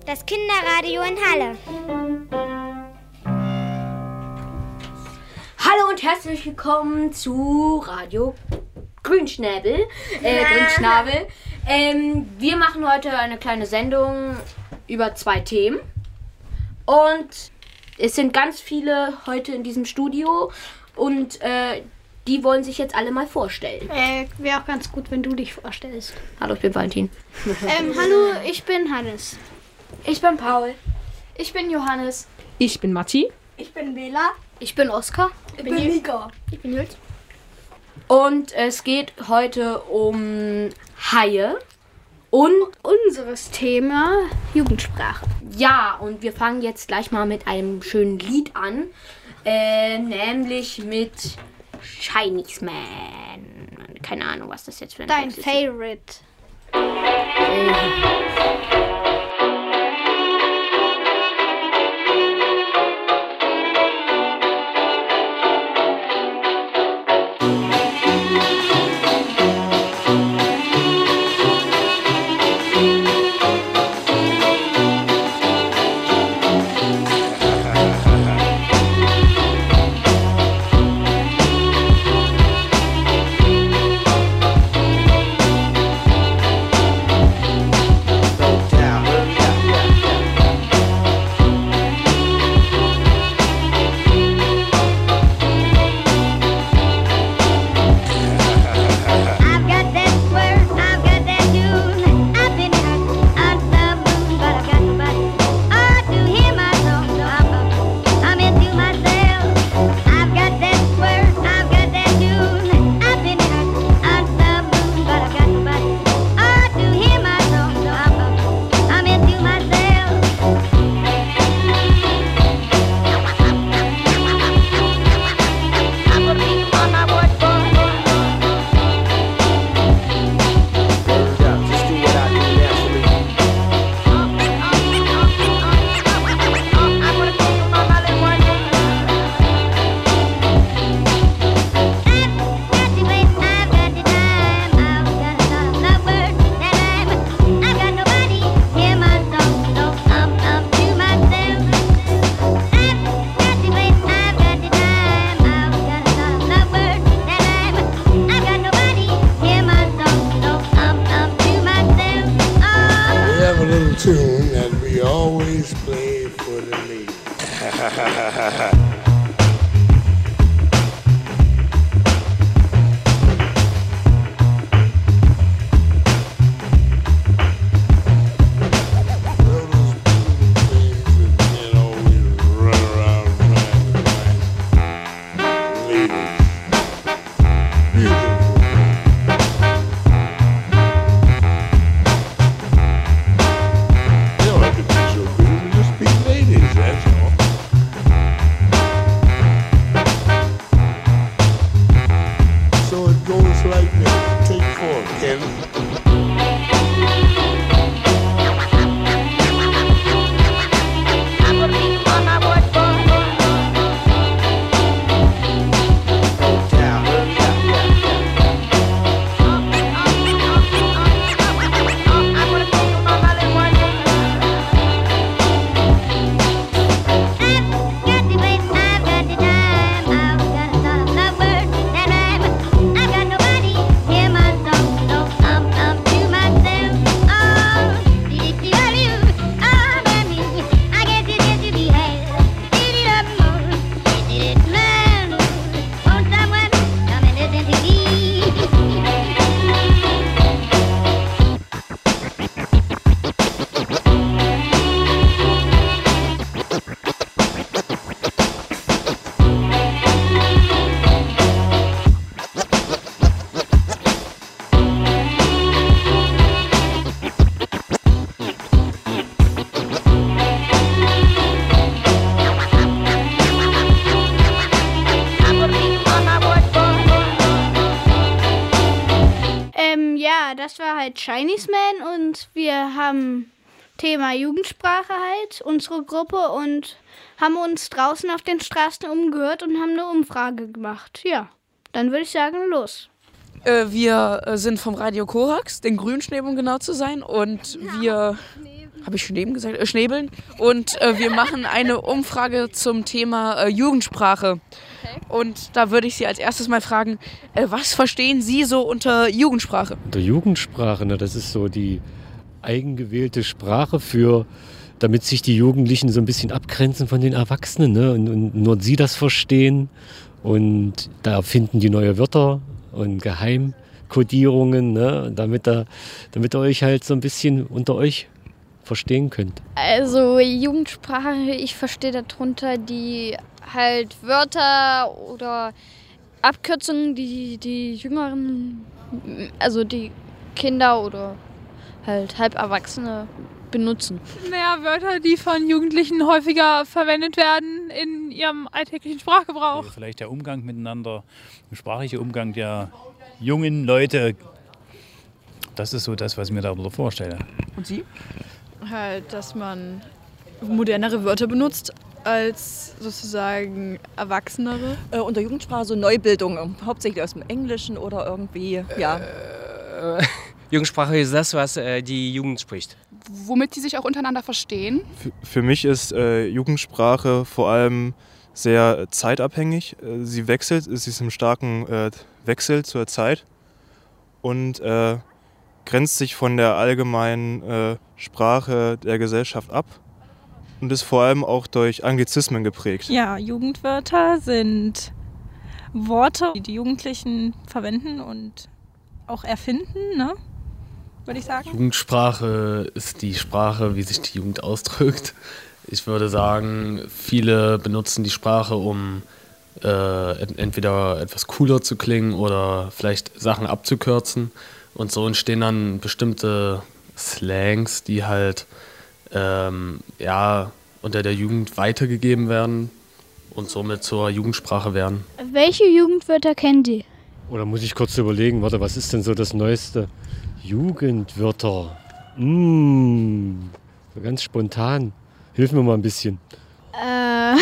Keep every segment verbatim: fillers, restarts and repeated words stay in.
Das Kinderradio in Halle. Hallo und herzlich willkommen zu Radio Grünschnäbel. Äh, Grünschnabel. Ähm, wir machen heute eine kleine Sendung über zwei Themen. Und es sind ganz viele heute in diesem Studio. Und äh, die wollen sich jetzt alle mal vorstellen. Äh, wäre auch ganz gut, wenn du dich vorstellst. Hallo, ich bin Valentin. ähm, hallo, ich bin Hannes. Ich bin Paul. Ich bin Johannes. Ich bin Matti. Ich bin Bela. Ich bin Oskar. Ich bin Nika. Ich bin Jules. Und es geht heute um Haie. Und unseres Thema Jugendsprache. Ja, und wir fangen jetzt gleich mal mit einem schönen Lied an. Äh, nämlich mit Chinese Man. Keine Ahnung, was das jetzt für ein Dein Text ist. Favorite. Äh. Tune that we always play for the ladies. Das war halt Chinese Man und wir haben Thema Jugendsprache halt, unsere Gruppe, und haben uns draußen auf den Straßen umgehört und haben eine Umfrage gemacht. Ja, dann würde ich sagen, los. Äh, wir äh, sind vom Radio Korax, den Grünschnäbel, um genau zu sein, und wir habe ich schon eben gesagt, äh, Schnäbeln. Und äh, wir machen eine Umfrage zum Thema äh, Jugendsprache. Okay. Und da würde ich Sie als erstes mal fragen, äh, was verstehen Sie so unter Jugendsprache? Unter Jugendsprache, ne, das ist so die eigengewählte Sprache für, damit sich die Jugendlichen so ein bisschen abgrenzen von den Erwachsenen, ne, und, und nur sie das verstehen. Und da finden die neue Wörter und Geheimkodierungen, ne, damit, da, damit ihr euch halt so ein bisschen unter euch verstehen könnt. Also Jugendsprache, ich verstehe darunter die halt Wörter oder Abkürzungen, die die Jüngeren, also die Kinder oder halt Halberwachsene benutzen. Naja, Wörter, die von Jugendlichen häufiger verwendet werden in ihrem alltäglichen Sprachgebrauch. Also vielleicht der Umgang miteinander, der sprachliche Umgang der jungen Leute. Das ist so das, was ich mir darüber vorstelle. Und Sie? Halt, dass man modernere Wörter benutzt als sozusagen erwachsenere. Äh, unter Jugendsprache so Neubildung, hauptsächlich aus dem Englischen oder irgendwie, ja. Äh, Jugendsprache ist das, was äh, die Jugend spricht. Womit die sich auch untereinander verstehen? Für, für mich ist äh, Jugendsprache vor allem sehr zeitabhängig. Sie wechselt, sie ist im starken äh, Wechsel zur Zeit und äh, grenzt sich von der allgemeinen äh, Sprache der Gesellschaft ab und ist vor allem auch durch Anglizismen geprägt. Ja, Jugendwörter sind Worte, die die Jugendlichen verwenden und auch erfinden, ne? Würde ich sagen. Jugendsprache ist die Sprache, wie sich die Jugend ausdrückt. Ich würde sagen, viele benutzen die Sprache, um äh, entweder etwas cooler zu klingen oder vielleicht Sachen abzukürzen. Und so entstehen dann bestimmte Slangs, die halt ähm, ja, unter der Jugend weitergegeben werden und somit zur Jugendsprache werden. Welche Jugendwörter kennen Sie? Oder muss ich kurz überlegen, warte, was ist denn so das Neueste? Jugendwörter. Mmh, so ganz spontan. Hilf mir mal ein bisschen. Äh.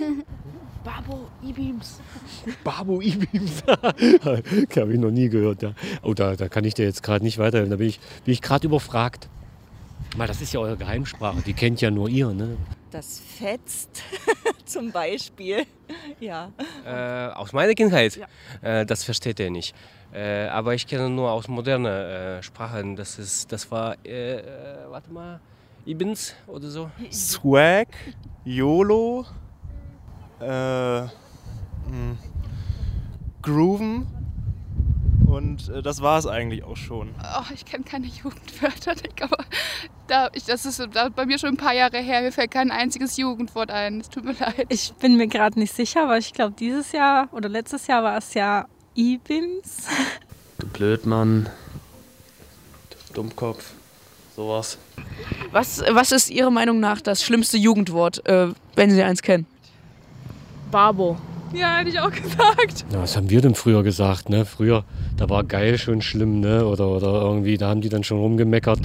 Babo, E-Beams. Babo, E-Beams. Habe ich noch nie gehört. Ja. Oh, da, da kann ich dir jetzt gerade nicht weiterhelfen. Da bin ich, bin ich gerade überfragt. Mal, das ist ja eure Geheimsprache. Die kennt ja nur ihr, ne? Das fetzt zum Beispiel. Ja. Äh, aus meiner Kindheit, ja. äh, das versteht ihr nicht. Äh, aber ich kenne nur aus modernen äh, Sprachen. Das, ist, das war, äh, äh, warte mal, Ibens oder so. Swag, YOLO, äh, mh, Grooven und äh, das war es eigentlich auch schon. Oh, ich kenne keine Jugendwörter, aber da, ich, das ist da bei mir schon ein paar Jahre her. Mir fällt kein einziges Jugendwort ein. Es tut mir leid. Ich bin mir gerade nicht sicher, aber ich glaube, dieses Jahr oder letztes Jahr war es ja E-Beams. Du Blödmann, du Dummkopf, sowas. Was, was ist Ihrer Meinung nach das schlimmste Jugendwort, äh, wenn Sie eins kennen? Babo. Ja, hätte ich auch gesagt. Ja, was haben wir denn früher gesagt? Ne? Früher, da war geil schon schlimm, ne? Oder, oder irgendwie, da haben die dann schon rumgemeckert.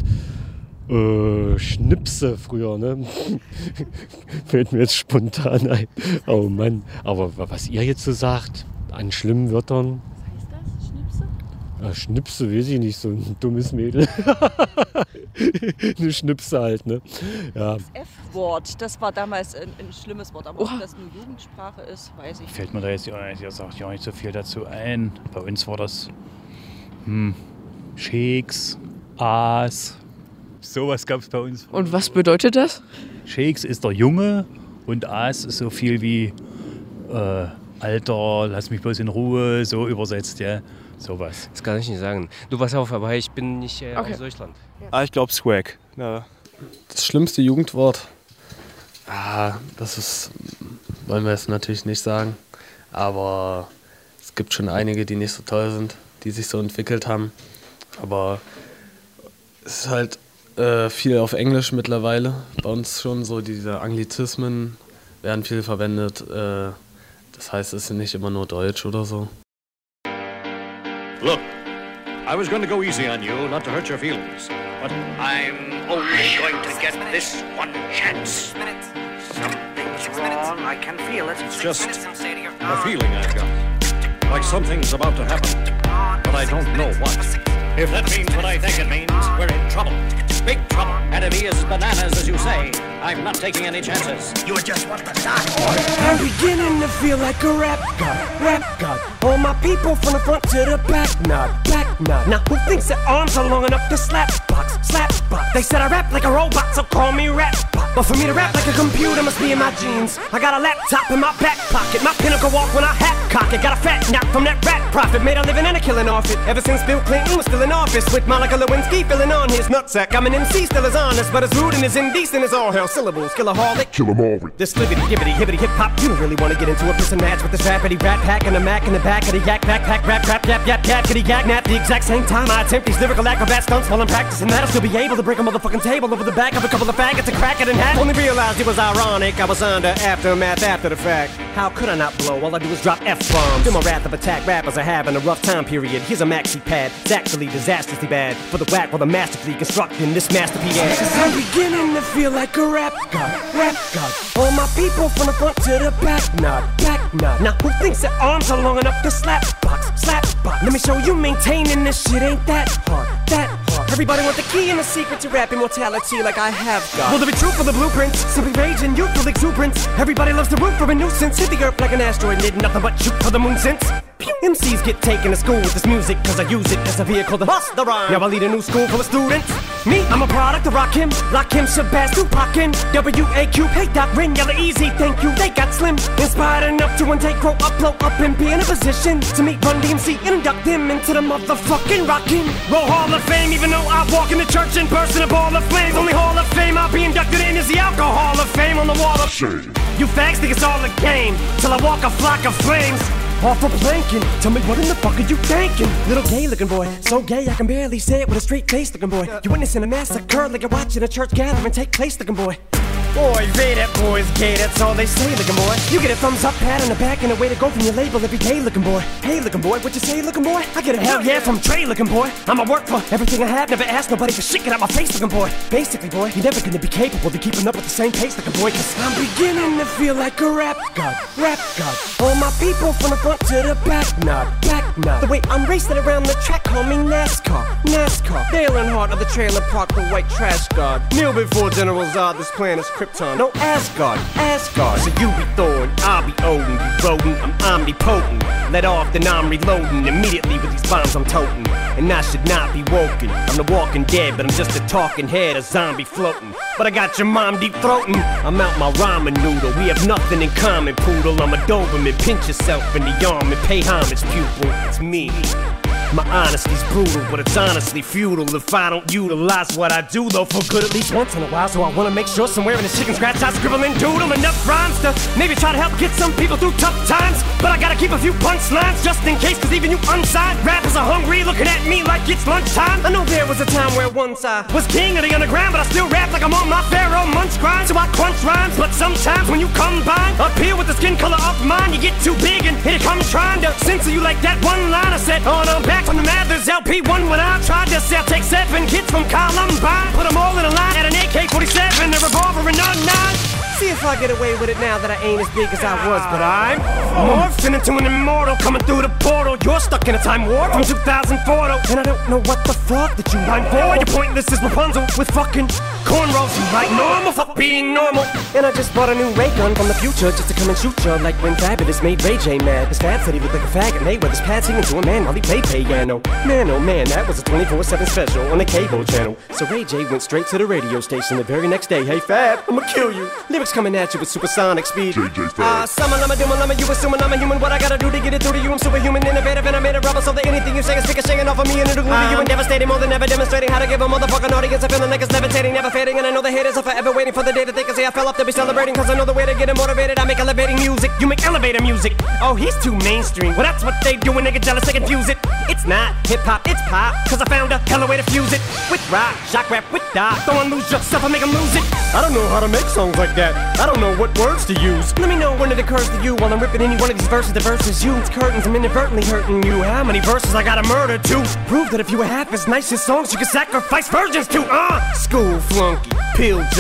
Äh, Schnipse früher, ne? Fällt mir jetzt spontan ein. Oh Mann. Aber was ihr jetzt so sagt, an schlimmen Wörtern. Was heißt das? Schnipse? Ja, Schnipse, weiß ich nicht, so ein dummes Mädel. Eine Schnipse halt, ne? Ja. Das F-Wort, das war damals ein, ein schlimmes Wort, aber Oh. ob das nur Jugendsprache ist, weiß ich Fällt mir da jetzt, ihr sagt ja nicht so viel dazu ein. Bei uns war das hm, Shakes, Aas, sowas gab es bei uns. Und was bedeutet das? Shakes ist der Junge und Aas ist so viel wie äh, Alter, lass mich bloß in Ruhe, so übersetzt, ja, sowas. Das kann ich nicht sagen. Du, pass auf, aber ich bin nicht äh, Okay. aus Deutschland. Ah, ich glaube Swag. Ja. Das schlimmste Jugendwort, ah, das ist, wollen wir jetzt natürlich nicht sagen, aber es gibt schon einige, die nicht so toll sind, die sich so entwickelt haben. Aber es ist halt äh, viel auf Englisch mittlerweile. Bei uns schon so diese Anglizismen werden viel verwendet. Äh, das heißt, es ist nicht immer nur Deutsch oder so. Look, I was going to go easy on you, not to hurt your feelings. But I'm only going to get this one chance. Something's wrong. I can feel it. It's just a feeling I've got. Like something's about to happen. But I don't know what. If that means what I think it means, we're in trouble. big trouble. Enemy is bananas, as you say. I'm not taking any chances. You just want to start. I'm beginning to feel like a rap god, rap god. All my people from the front to the back, nod, back nod. Now who thinks their arms are long enough to slap box, slap box? They said I rap like a robot, so call me rap bot. But for me to rap like a computer must be in my genes. I got a laptop in my back pocket, my pinnacle walk when I hat cock it. Got a fat knock from that rat profit, made a living and a killing off it. Ever since Bill Clinton was still in office, with Monica Lewinsky filling on his nutsack. I'm an M C, still as honest, but as rude and as indecent as all hell. Syllables, killaholic, kill 'em all. This libbity, gibbity, hibbity, hip hop. You don't really want to get into a piss and match with this rappity rat pack and a mac in the back of the yak backpack, rap, rap, yap, yap, yap, kitty, yak, nap. The exact same time I attempt these lyrical acrobat stunts while I'm practicing that, I'll still be able to break a motherfucking table over the back of a couple of faggots and crack it in half. Only realized it was ironic, I was under aftermath after the fact. How could I not blow? All I do is drop F-bombs. Do my wrath of attack rappers are having a rough time period. Here's a maxi pad, it's actually disastrously bad for the whack while the masterfully constructing this masterpiece. Cause I'm beginning to feel like a rap god, rap god. All my people from the front to the back, nod, back nod. Now who thinks their arms are long enough to slap box, slap box? Let me show you maintaining this shit ain't that hard, that hard. Everybody want the key and the secret to rap immortality like I have got. Will there be truth for the blueprints? Simply rage and youthful exuberance. Everybody loves to root for a nuisance. Hit the earth like an asteroid, did nothing but shoot for the moon since. M Cs get taken to school with this music, cause I use it as a vehicle to bust the rhyme. Now I lead a new school full of students. Me, I'm a product of Rakim, Lakim, Shabazz, Tupac, W A Q, hey Doc, Rin, Yella Easy, thank you, they got slim. Inspired enough to one day grow up, blow up and be in a position to meet Run D M C and induct them into the motherfucking Rockin' Roll Hall of Fame. Even though I walk in the church and burst in a ball of flames, only Hall of Fame I'll be inducted in is the Alcohol of Fame on the wall of shame. You fags think it's all a game, till I walk a flock of flames off a planking. Tell me what in the fuck are you thinking? Little gay looking boy, so gay I can barely say it with a straight face looking boy. You witnessing a massacre like you're watching a church gathering take place looking boy. Boy, Ray, that boy's gay, that's all they say looking boy. You get a thumbs up, pat on the back, and a way to go from your label every day looking boy. Hey looking boy, what you say looking boy? I get a hell yeah from Trey looking boy. I'ma work for everything I have, never ask nobody for shit, get out my face looking boy. Basically boy, you're never gonna be capable of keeping up with the same pace looking boy, cause I'm beginning to feel like a rap god, rap god. All my people from the front to the back, nod, back nod. The way I'm racing around the track, call me NASCAR, NASCAR. Dale Earnhardt of the trailer park, the white trash god. Kneel before General Zod, this plan is Krypton. No Asgard, Asgard. So you be Thor and I'll be Odin. You rodent, I'm omnipotent. Let off, then I'm reloading immediately with these bombs I'm toting. And I should not be woken. I'm the walking dead, but I'm just a talking head, a zombie floating. But I got your mom deep throating. I'm out my ramen noodle. We have nothing in common, poodle. I'm a Doberman. Pinch yourself in the arm and pay homage, pupil. It's me. My honesty's brutal, but it's honestly futile if I don't utilize what I do, though, for good at least once in a while. So I wanna make sure somewhere in this chicken scratch I scribble and doodle enough rhymes to maybe try to help get some people through tough times. But I gotta keep a few punchlines just in case, cause even you unsigned rappers are hungry, looking at me like it's lunchtime. I know there was a time where once I was king of the underground, but I still rap like I'm on my Pharaoh munch grind. So I crunch rhymes, but sometimes when you combine up here with the skin color of mine, you get too big and here it comes trying to censor you like that one line I said on I'm back from the Mathers L P one when I tried to sell. Take seven kids from Columbine, put them all in a line at an A K forty-seven, a revolver and a nine. See if I get away with it now that I ain't as big as I was, but I'm morphing into an immortal coming through the portal. You're stuck in a time warp from two thousand four, though, and I don't know what the fuck that you rhyme for. You're pointless as Rapunzel with fucking cornrows. You like normal, fuck being normal. And I just bought a new ray gun from the future just to come and shoot you like when Fabulous made Ray J mad. His Fab said he looked like a faggot. Mayweather's pad singing to a man while he played piano. Man, oh man, that was a twenty-four seven special on the cable channel. So Ray J went straight to the radio station the very next day. Hey Fab, I'ma kill you. Lyrics coming at you with supersonic speed. Ah, uh, summon, I'm a doom, I'm a you assuming I'm a human. What I gotta do to get it through to you? I'm superhuman, innovative, and I made a rubber so that anything you say is ricocheting off of me and it'll glue to you and devastating more than ever, demonstrating how to give a motherfucking audience a feeling like it's levitating, never fading. And I know the haters are forever waiting for the day that they can say I fell off to be celebrating, cause I know the way to get them motivated. I make elevating music, you make elevator music. Oh, he's too mainstream. Well, that's what they do when they get jealous, they confuse it. It's not hip-hop, it's pop, cause I found a hella way to fuse it. With rock, shock rap, with dot. Don't lose yourself, I make them lose it. I don't know how to make songs like that. I don't know what words to use. Let me know when it occurs to you while I'm ripping any one of these verses. The verses you, it's curtains, I'm inadvertently hurting you. How many verses I gotta murder to prove that if you were half as nice as songs you could sacrifice virgins to? Uh, school flunky, pill junkie,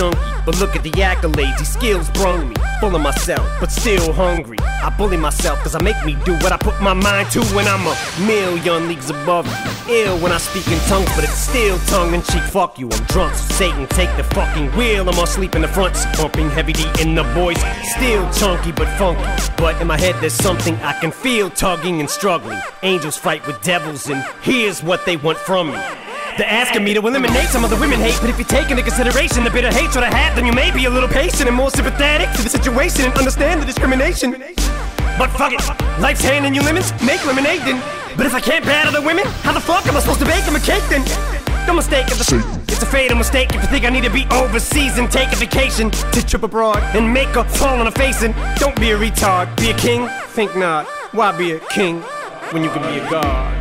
But look at the accolades, these skills brung me. Full of myself, but still hungry. I bully myself cause I make me do what I put my mind to when I'm a million leagues above you. Ill when I speak in tongues, but it's still tongue-in-cheek. Fuck you, I'm drunk, so Satan take the fucking wheel. I'm asleep in the front, so pumping heavy D in the boys. Still chunky but funky, but in my head there's something I can feel tugging and struggling. Angels fight with devils and here's what they want from me. They're asking me to eliminate some of the women hate, but if you take into consideration the bitter hatred I have, then you may be a little patient and more sympathetic to the situation and understand the discrimination. But fuck it, life's handing you lemons, make lemonade then. But if I can't battle the women, how the fuck am I supposed to bake them a cake then? No mistake, it's a, it's a fatal mistake if you think I need to be overseas and take a vacation to trip abroad and make a fall on a face. And don't be a retard, be a king, think not. Why be a king when you can be a god?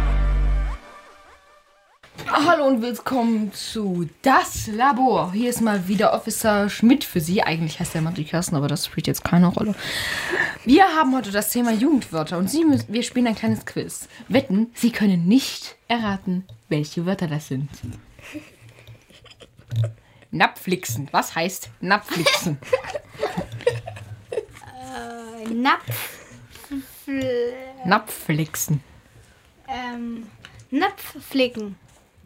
Hallo und willkommen zu Das Labor. Hier ist mal wieder Officer Schmidt für Sie. Eigentlich heißt er immer die Kirsten, aber das spielt jetzt keine Rolle. Wir haben heute das Thema Jugendwörter und Sie müssen, wir spielen ein kleines Quiz. Wetten, Sie können nicht erraten, welche Wörter das sind. Napflixen. Was heißt Napflixen? äh, Napf... Napflixen. Ähm, Napfflicken.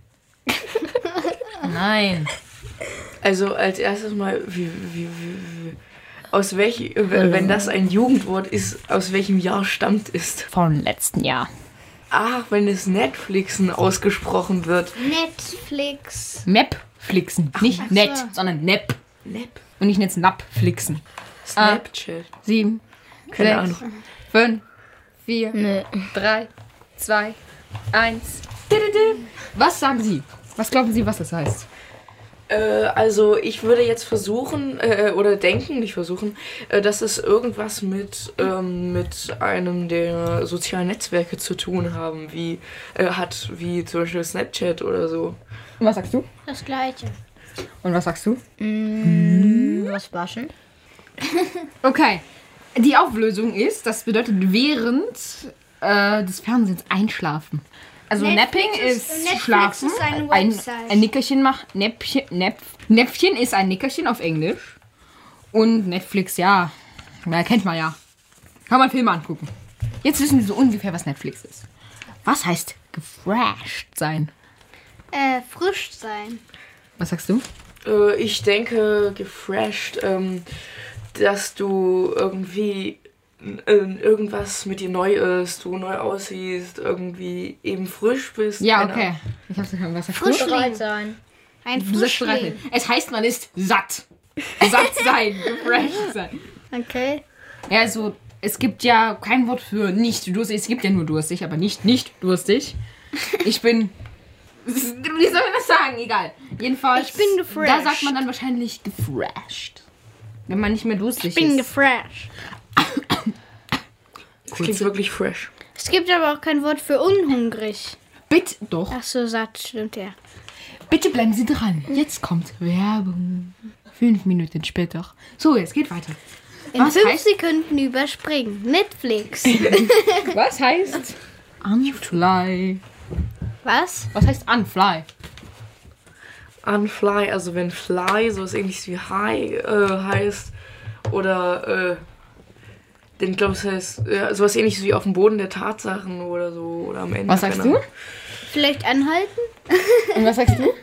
Nein. Also als erstes mal, wie, wie, wie, aus welch, wenn das ein Jugendwort ist, aus welchem Jahr stammt es? Vom letzten Jahr. Ach, wenn es Netflixen ausgesprochen wird. Netflix. Mapflixen. Nicht Ach, net, so. sondern Nap. Nap. Und nicht jetzt Napflixen. Snapchat. Ah, sieben, Keine sechs, Ahnung. fünf, vier, nee. drei, zwei, eins. Was sagen Sie? Was glauben Sie, was das heißt? Äh, also ich würde jetzt versuchen, äh, oder denken, nicht versuchen, äh, dass es irgendwas mit, ähm, mit einem der sozialen Netzwerke zu tun haben, wie äh, hat, wie zum Beispiel Snapchat oder so. Und was sagst du? Das Gleiche. Und was sagst du? Mm, was waschen? Okay. Die Auflösung ist, das bedeutet während äh, des Fernsehens einschlafen. Also Netflix Napping ist- ist, Netflix schlafen. ist eine ein, Website. ein Nickerchen macht. Näpfchen, Näpf, Näpfchen ist ein Nickerchen auf Englisch. Und Netflix, ja. Na, kennt man ja. Kann man Filme angucken. Jetzt wissen wir so ungefähr, was Netflix ist. Was heißt gefrasht sein? Äh, frisch sein. Was sagst du? Äh, ich denke, gefrasht, ähm, dass du irgendwie äh, irgendwas mit dir neu ist, du neu aussiehst, irgendwie eben frisch bist. Ja, keine okay. Ahnung. Ich hab's gehört. Was sagst Frischling. du? Bereit sein. Ein Du sagst bereit Frischling. sein. Es heißt, man ist satt. Satt sein, gefrasht sein. Okay. Ja, also, es gibt ja kein Wort für nicht durstig. Es gibt ja nur durstig, aber nicht nicht durstig. Ich bin... Wie soll man das sagen? Egal. Jedenfalls, Ich bin gefrasht. da sagt man dann wahrscheinlich gefrasht. Wenn man nicht mehr durstig Ich bin ist. gefrasht. Das klingt wirklich fresh. Es gibt aber auch kein Wort für unhungrig. Bitte, doch. Ach so, satt, stimmt ja. Bitte bleiben Sie dran. Jetzt kommt Werbung. Fünf Minuten später. So, jetzt geht weiter. In Was fünf heißt- Sekunden überspringen. Netflix. Was heißt unfly? Was? Was heißt unfly? Unfly, also wenn fly sowas ähnliches wie high äh, heißt oder äh, denn glaube ich, das heißt äh, sowas ähnliches wie auf dem Boden der Tatsachen oder so oder am Ende. Was sagst keine du? Ahnung. Vielleicht anhalten? Und was sagst du?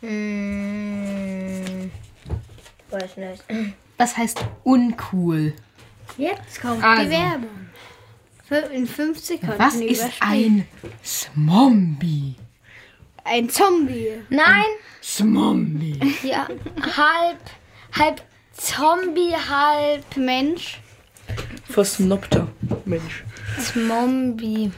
Hm, weiß nicht. Was heißt uncool? Jetzt kommt Also. die Werbung. Fü- In fünf Sekunden Was ist überspringen. ein Smombie? Ein Zombie. Nein, Smombie. ja, halb, halb Zombie, halb Mensch. Versnobter Mensch. Zombie.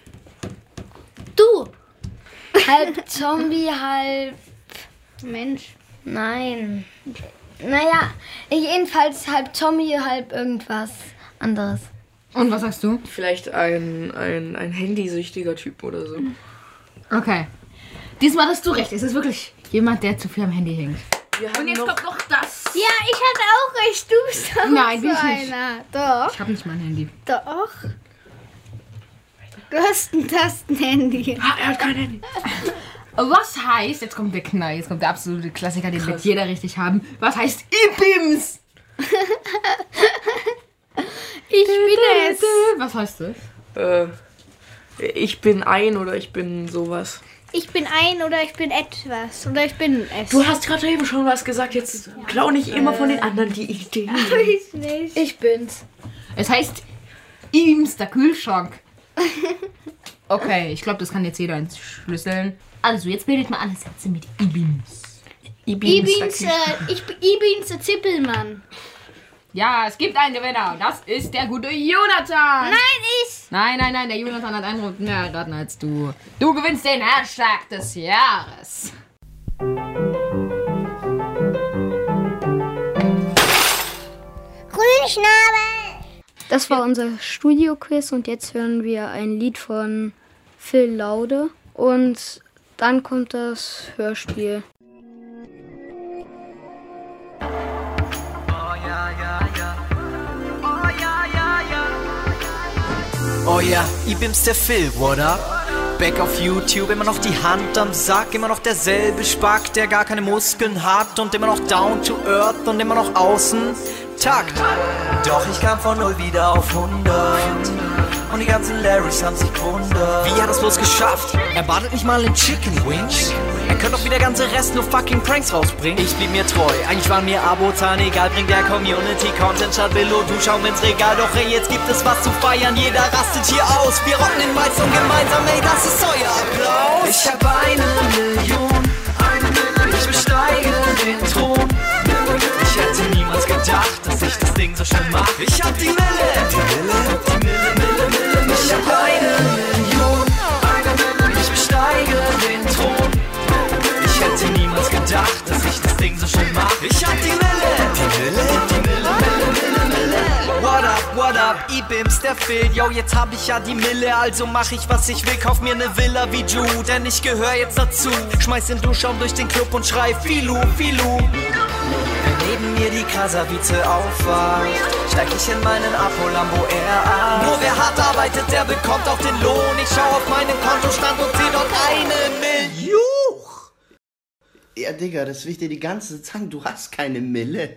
Du. Halb Zombie, halb... Mensch. Nein. Naja, jedenfalls halb Zombie, halb irgendwas anderes. Und was sagst du? Vielleicht ein, ein, ein handysüchtiger Typ oder so. Okay. Diesmal hast du recht. Es ist wirklich jemand, der zu viel am Handy hängt. Wir haben Und jetzt noch kommt noch das. Ja, ich hatte auch recht. Du bist auch Nein, so bin ich nicht. einer. Doch. Ich habe nicht mein Handy. Doch. Du hast ein Tastenhandy. Ah, er hat kein Handy. Was heißt, jetzt kommt der Knall, jetzt kommt der absolute Klassiker, den wird jeder richtig haben. Was heißt Ibims? Ich bin es. Was heißt das? Äh, ich bin ein oder ich bin sowas. Ich bin ein oder ich bin etwas oder ich bin es. Du hast gerade eben schon was gesagt, jetzt klau nicht immer von den anderen die Ideen. Ich nicht. Ich bin's. Es heißt Ibims, der Kühlschrank. Okay, ich glaube, das kann jetzt jeder entschlüsseln. Also, jetzt bildet mal alle Sätze mit Ibims. Ibims, Ibims äh, ich bin Ibims der Zippelmann. Ja, es gibt einen Gewinner. Das ist der gute Jonathan. Nein, ich. Nein, nein, nein, der Jonathan hat einen Runden mehr erraten als du. Du gewinnst den Hashtag des Jahres. Grünschnabel! Das war unser Studio-Quiz und jetzt hören wir ein Lied von Phil Laude und dann kommt das Hörspiel. Oh ja, Ibims der Phil, what up? Back auf YouTube, immer noch die Hand am Sack, immer noch derselbe Spack, der gar keine Muskeln hat und immer noch down to earth und immer noch außen Takt. Doch ich kam von null wieder auf hundert und die ganzen Larrys haben sich gewundert. Wie hat er's bloß geschafft? Er badet nicht mal in Chicken Wings. Er könnte doch wie der ganze Rest nur fucking Pranks rausbringen. Ich blieb mir treu, eigentlich waren mir Abozahlen egal. Bringt der Community Content statt Billo, du schau ins Regal. Doch ey, jetzt gibt es was zu feiern, jeder rastet hier aus. Wir rocken den Mics und gemeinsam, ey, das ist euer Applaus. Ich hab eine Million, eine Million. Ich besteige den Thron. Ich hätte niemals gedacht, dass ich das Ding so schnell mach. Ich hab die Mille, die Mille, die Mille, Mille, Mille. Ich hab eine Million, eine Million. Ich besteige den Thron. Ich hätte niemals gedacht, dass ich das Ding so schnell mach. Ich hab die Mille, die Mille, die Mille, Mille, Mille, Mille. What up, what up, Ibims der Phil. Yo, jetzt hab ich ja die Mille, also mach ich was ich will. Kauf mir ne Villa wie Ju, denn ich gehör jetzt dazu. Schmeiß den Duschschaum durch den Club und schrei Filu, Filu. Neben mir die Krasavice aufwacht, steig ich in meinen Apolambo R A. Nur wer hart arbeitet, der bekommt auch den Lohn. Ich schau auf meinen Kontostand und seh dort eine Million. Juch! Ja, Digga, das will ich dir die ganze Zeit sagen. Du hast keine Mille.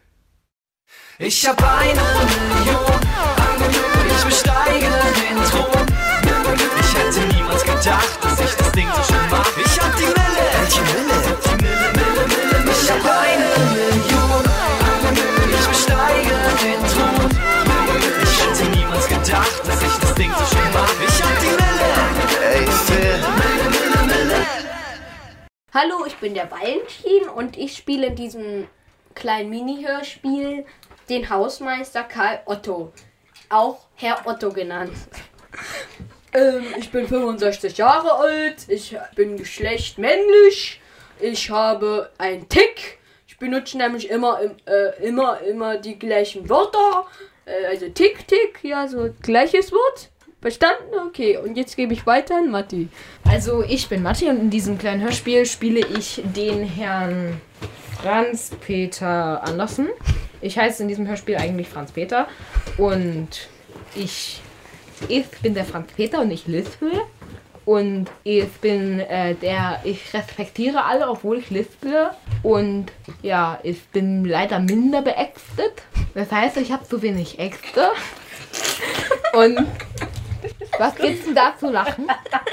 Ich hab eine Million, ich besteige den Thron. Ich hätte niemals gedacht, dass ich das Ding so schön mach. Ich hab die Mille, welche Mille? Die Mille, Mille, Mille, Mille. Ich hab eine Million, ich besteige den Thron. Ich hätte niemals gedacht, dass ich das Ding so schön mach. Ich hab die Mille, ey Phil. Mille, Mille, Mille. Hallo, ich bin der Valentin und ich spiele in diesem kleinen Mini-Hörspiel den Hausmeister Karl Otto, auch Herr Otto genannt. ähm, ich bin fünfundsechzig Jahre alt, ich bin Geschlecht männlich, ich habe einen Tick, ich benutze nämlich immer, äh, immer, immer die gleichen Wörter, äh, also Tick, Tick, ja, so gleiches Wort. Verstanden? Okay, und jetzt gebe ich weiter an Matti. Also, ich bin Matti und in diesem kleinen Hörspiel spiele ich den Herrn Franz Peter Andersen. Ich heiße in diesem Hörspiel eigentlich Franz Peter und ich, ich bin der Franz Peter und ich lispel. Und ich bin äh, der, ich respektiere alle, obwohl ich lispel. Und ja, ich bin leider minder beäxtet. Das heißt, ich habe zu wenig Äxte. Und was gibt's denn da zu lachen?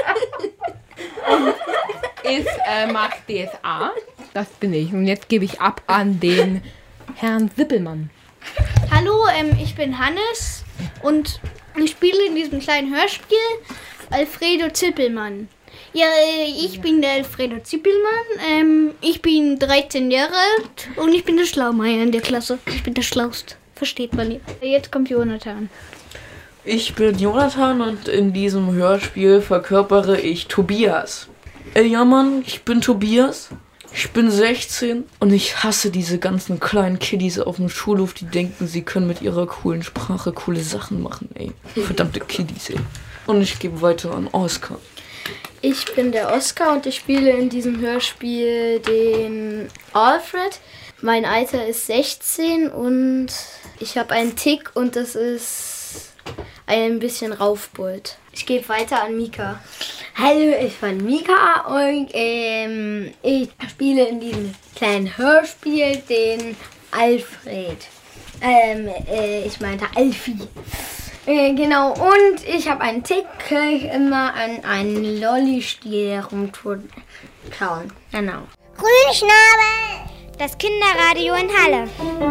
Und ich äh, mag D S A. Das bin ich. Und jetzt gebe ich ab an den Herrn Sippelmann. Hallo, ähm, ich bin Hannes und ich spiele in diesem kleinen Hörspiel Alfredo Zippelmann. Ja, ich bin der Alfredo Zippelmann. Ähm, ich bin dreizehn Jahre alt und ich bin der Schlaumeier in der Klasse. Ich bin der Schlauste. Versteht man nicht. Jetzt kommt Jonathan. Ich bin Jonathan und in diesem Hörspiel verkörpere ich Tobias. Ey, ja Mann, ich bin Tobias. Ich bin sechzehn und ich hasse diese ganzen kleinen Kiddies auf dem Schulhof, die denken, sie können mit ihrer coolen Sprache coole Sachen machen, ey. Verdammte Kiddies, ey. Und ich gebe weiter an Oskar. Ich bin der Oskar und ich spiele in diesem Hörspiel den Alfred. Mein Alter ist sechzehn und ich habe einen Tick und das ist ein bisschen Raufbold. Ich gebe weiter an Mika. Hallo, ich bin Mika und ähm, ich spiele in diesem kleinen Hörspiel den Alfred. Ähm, äh, ich meinte Alfie. Äh, genau, und ich habe einen Tick, kann ich immer an einen Lolli-Stiel herumkauen. Genau. Grünschnabel, das Kinderradio in Halle.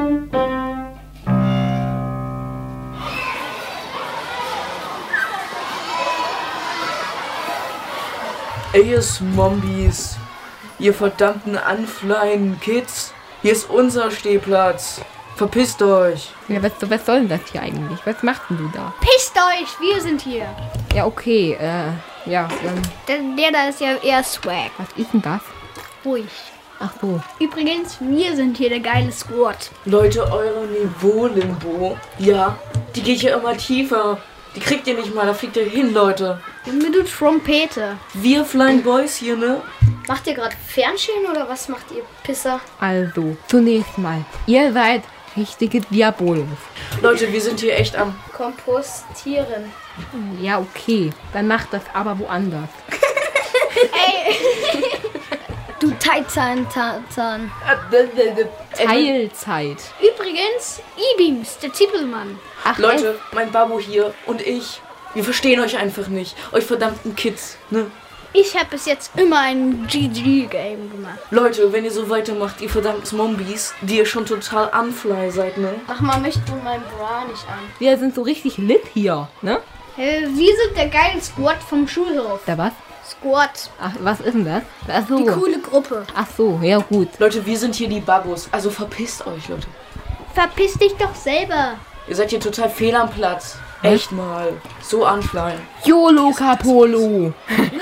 Ey, ihr Zombies, ihr verdammten Anflying Kids, hier ist unser Stehplatz. Verpisst euch. Ja, was, was soll denn das hier eigentlich? Was machst denn du da? Pisst euch, wir sind hier. Ja, okay, äh, ja, dann... Der, der da ist ja eher Swag. Was ist denn das? Ruhig. Ach so. Übrigens, wir sind hier der geile Squad. Leute, eure Niveau-Limbo, ja, die geht ja immer tiefer. Die kriegt ihr nicht mal, da fliegt ihr hin, Leute. Mit du Trompete. Wir Flying Boys hier, ne? Macht ihr gerade Fernsehen oder was macht ihr, Pisser? Also, zunächst mal, ihr seid richtige Diabolos. Leute, wir sind hier echt am... Kompostieren. Ja, okay, dann macht das aber woanders. Ey! Du Teilzahn, Zahn. Teilzeit. Übrigens, E-Beams, der Zippelmann. Ach, Leute, mein Babu hier und ich, wir verstehen euch einfach nicht. Euch verdammten Kids, ne? Ich habe bis jetzt immer ein G G-Game gemacht. Leute, wenn ihr so weitermacht, ihr verdammten Zombies, die ihr schon total unfly seid, ne? Ach, man möchte wohl meinen Bra nicht an. Wir sind so richtig lit hier, ne? Äh, wir sind der geile Squad vom Schulhof. Der was? Squad. Ach, was ist denn das? Ach so. Die coole Gruppe. Ach so, ja gut. Leute, wir sind hier die Babos, also verpisst euch, Leute. Verpiss dich doch selber. Ihr seid hier total fehl am Platz. Echt mal. So unfly. YOLO Capolo.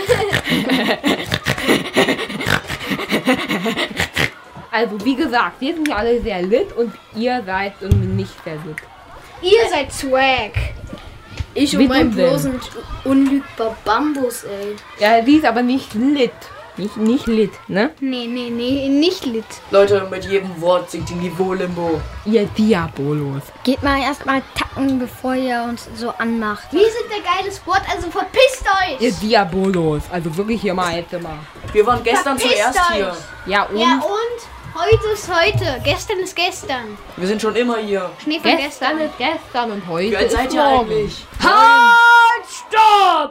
Also, wie gesagt, wir sind ja alle sehr lit und ihr seid irgendwie nicht sehr lit. Ihr seid Swag. Ich und mein Bro sind unlügbar Bambus, ey. Ja, die ist aber nicht lit. Nicht, nicht lit, ne? Nee, nee, nee, nicht lit. Leute, mit jedem Wort singt die Niveau-Limbo. Ihr Diabolos. Geht mal erstmal tacken, bevor ihr uns so anmacht. Wir sind der geile Squad, also verpisst euch! Ihr Diabolos. Also wirklich hier mal jetzt immer. Wir waren gestern Verpisst zuerst euch. hier. Ja, und? Ja, und? Heute ist heute. Gestern ist gestern. Wir sind schon immer hier. Schnee von Gestern gestern. ist gestern und heute Wie alt ist seid ihr morgen. eigentlich? Halt, stopp!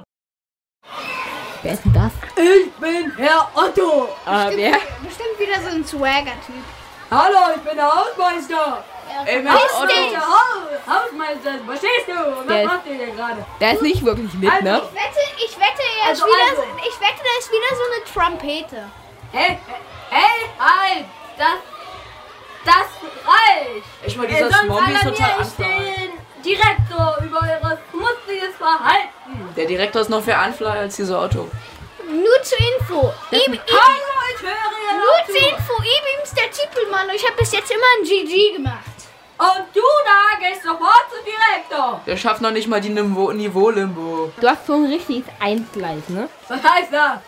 Wer ist denn das? Ich bin Herr Otto. Ah, wer? Bestimmt wieder so ein Swagger-Typ. Hallo, ich bin der Hausmeister. Ey, Mensch, Verpiss Otto. dich. Hausmeister, verstehst du? Was Der- macht ihr hier gerade? Der ist nicht wirklich lit, Also, ne? Ich wette, ich wette, er ist Also, wieder, also. so- ich wette, da ist wieder so eine Trompete. Hey, hey, halt! Das, das reicht! Ich meine, dieser Zombie ist total unfly. Direktor über eure schmutziges Verhalten. Der Direktor ist noch viel unfly als dieser Otto. Nur zur Info. Das Eben, ist Hallo, ich höre hier Nur noch zur zu. Info. Eben ist der Zippelmann und ich habe bis jetzt immer ein G G gemacht. Und du da gehst sofort zum Direktor. Der schafft noch nicht mal die Niveau- Niveau-Limbo. Du hast so ein richtiges Einsgleis, ne? Was heißt das?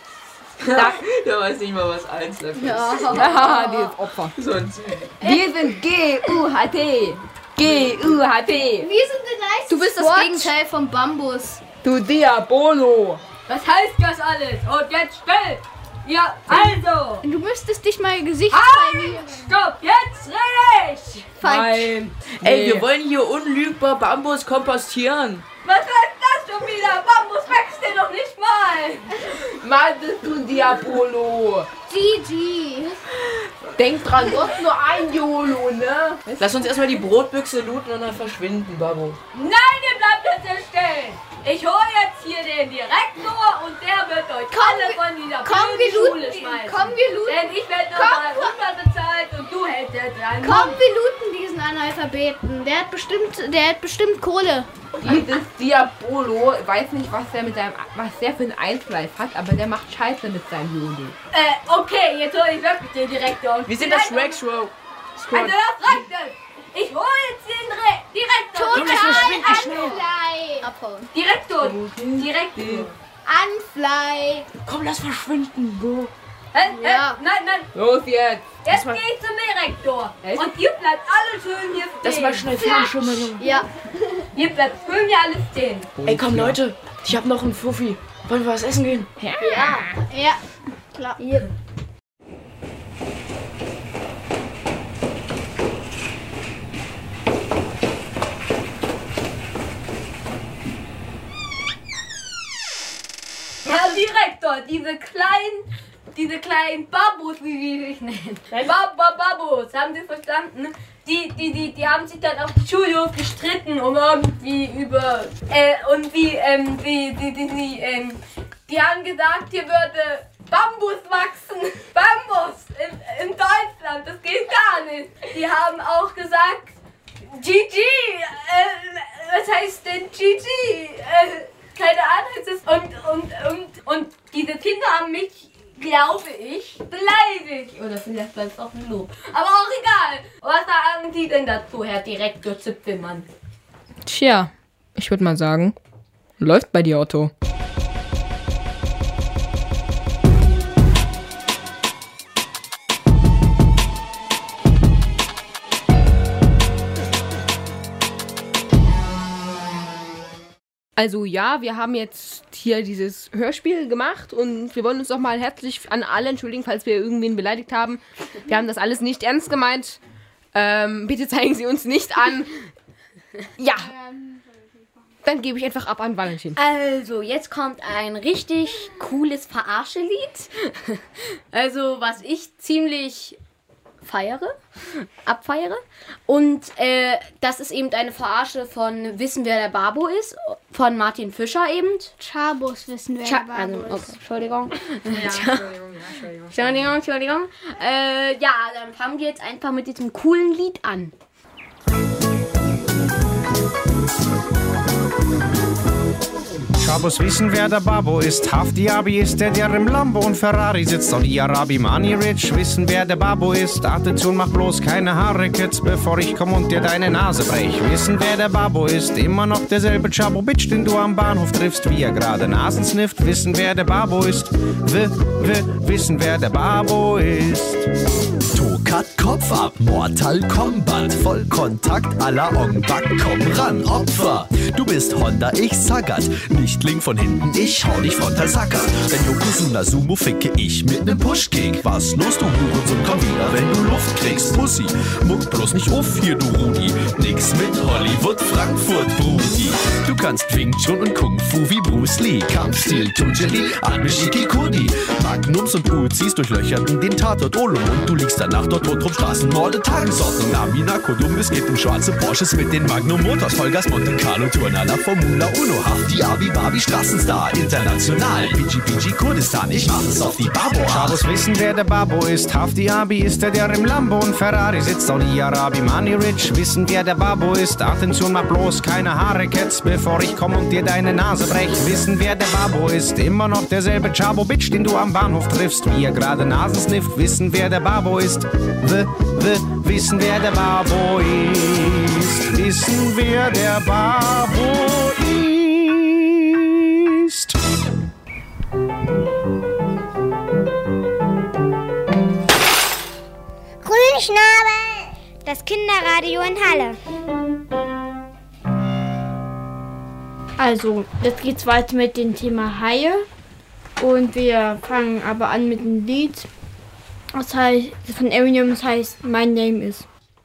Der weiß nicht mal, was eins ist. Ja, die ist Opfer. So ein Wir sind G U H T. G U H T. Wir sind der nice Du bist das Squad. Gegenteil vom Bambus. Du Diabolo. Was heißt das alles? Und jetzt still. Ja, also. Du müsstest dich mal Gesicht Halt! zeigen. Stopp, jetzt rede ich. Nein. Ey, Nee. wir wollen hier unlügbar Bambus kompostieren. Was heißt das schon wieder? Bambus wächst dir doch nicht mal. Mann, bist du Diabolo. G G. Denk dran, du hast nur ein YOLO, ne? Lass uns erstmal die Brotbüchse looten und dann verschwinden, Babo. Nein, ihr bleibt jetzt hier stehen. Ich hole jetzt hier den Direktor und der wird euch Komm, alle wir- von dieser komm, blöden wir looten Schule die- schmeißen. komm, wir looten- Denn ich werde Komm, nochmal unterbezahlt und du hältst jetzt einen Komm, Mund. wir looten diesen Analphabeten. Der hat bestimmt, der hat bestimmt Kohle. Dieses Diabolo, weiß nicht, was der mit seinem, was der für ein Einsgleis hat, aber der macht Scheiße mit seinem YOLO. Äh, okay, jetzt hole ich wirklich den Direktor. Und Wir sind das vielleicht- Swag Show. Also das reicht es. Ich hole jetzt den Re Direktor. Komm, lass verschwinden, Total schnell. Unfly. Abhauen. Direktor. Direktor. Unfly. Komm, lass verschwinden, Bro. Äh, äh, Ja. nein, nein. Los jetzt! Jetzt gehe ich zum Direktor. Und ihr bleibt alle schön hier stehen. Lass mal schnell Fernschimmer, Junge. Ja. Ihr bleibt schön hier alle stehen. Ey, komm, Leute. Ich hab noch einen Fuffi. Wollen wir was essen gehen? Ja. Ja, ja. Klar. Hier. Herr Direktor, diese kleinen, diese kleinen Babus, wie die sich nennen. Bab Bab Babus, haben Sie verstanden? Die, die, die, die haben sich dann auf dem Schulhof gestritten, um irgendwie über, äh, und wie, ähm, die, die, die, die, ähm, die haben gesagt, hier würde Bambus wachsen. Bambus in, in Deutschland, das geht gar nicht. Die haben auch gesagt, G G, äh, was heißt denn G G? Äh, keine Ahnung, es ist, und, und, und, und diese Kinder haben mich, glaube ich, beleidigt. Oder vielleicht war es auch ein Lob. Aber auch egal. Was sagen Sie denn dazu, Herr Direktor Zipfelmann? Tja, ich würde mal sagen, läuft bei dir, Otto. Also ja, wir haben jetzt hier dieses Hörspiel gemacht und wir wollen uns auch mal herzlich an alle entschuldigen, falls wir irgendwen beleidigt haben. Wir haben das alles nicht ernst gemeint. Ähm, bitte zeigen Sie uns nicht an. Ja, dann gebe ich einfach ab an Valentin. Also, jetzt kommt ein richtig cooles Verarsche-Lied. Also, was ich ziemlich feiere, abfeiere. Und äh, das ist eben eine Verarsche von Wissen, wer der Babo ist, von Martin Fischer eben. Chabos wissen, wer Cha der Babo also, ist. okay, Entschuldigung. Ja, Entschuldigung, Entschuldigung, Entschuldigung. Äh, ja, dann fangen wir jetzt einfach mit diesem coolen Lied an. Chabos wissen, wer der Babo ist. Hafti-Abi ist der, der im Lambo und Ferrari sitzt. Und die Arabi Money Rich wissen, wer der Babo ist. Attention, mach bloß keine Haare Kids, bevor ich komm und dir deine Nase brech. Wissen, wer der Babo ist. Immer noch derselbe Chabo-Bitch, den du am Bahnhof triffst, wie er gerade Nasen snifft. Wissen, wer der Babo ist. W, w, wissen, wer der Babo ist. Tokat, Kopf ab, Mortal Kombat, Vollkontakt à la Ong-Bak, komm ran, Opfer. Du bist Honda, ich Sagat, nicht Link von hinten, ich hau dich frontal Sacker. Denn Yokozuna Sumo ficke ich mit nem Pushkick. Was los, du Hurensohn, komm wieder, wenn du Luft kriegst. Pussy, muck bloß nicht auf hier, du Rudi. Nix mit Hollywood, Frankfurt, Brudi. Du kannst Wing Chun und Kung Fu wie Bruce Lee. Kampfstil, Tunjeli, Admishiki Kudi. Magnums und Uzis durchlöcherten den Tatort Olum. Und du liegst danach dort tot rum, Straßenmorde, Tagesordnung. Namina, Kodum, es geht um schwarze Porsches mit den Magnum Motors. Vollgas, Monte Carlo, Turnala, Formula Uno. Hafti, Abi, Barbie, Straßenstar, international. Pidgey, Pidgey, Kurdistan, ich mach es auf die Babo. Chabos wissen, wer der Babo ist. Hafti-Abi ist der, der im Lambo und Ferrari sitzt. Saudi-Arabi, Money Rich wissen, wer der Babo ist. Attention, mach bloß keine Haare Kids, bevor ich komm und dir deine Nase brech. Wissen, wer der Babo ist. Immer noch derselbe Chabo-Bitch, den du am Bahnhof triffst, wie er gerade Nasen snifft. Wissen, wer der Babo ist. W, w, wissen, wer der Babo ist. Wissen, wer der Babo ist. Grünschnabel, das Kinderradio in Halle. Also, jetzt geht's weiter mit dem Thema Haie. Und wir fangen aber an mit einem Lied. Das heißt, von Eminem, das heißt My Name Is.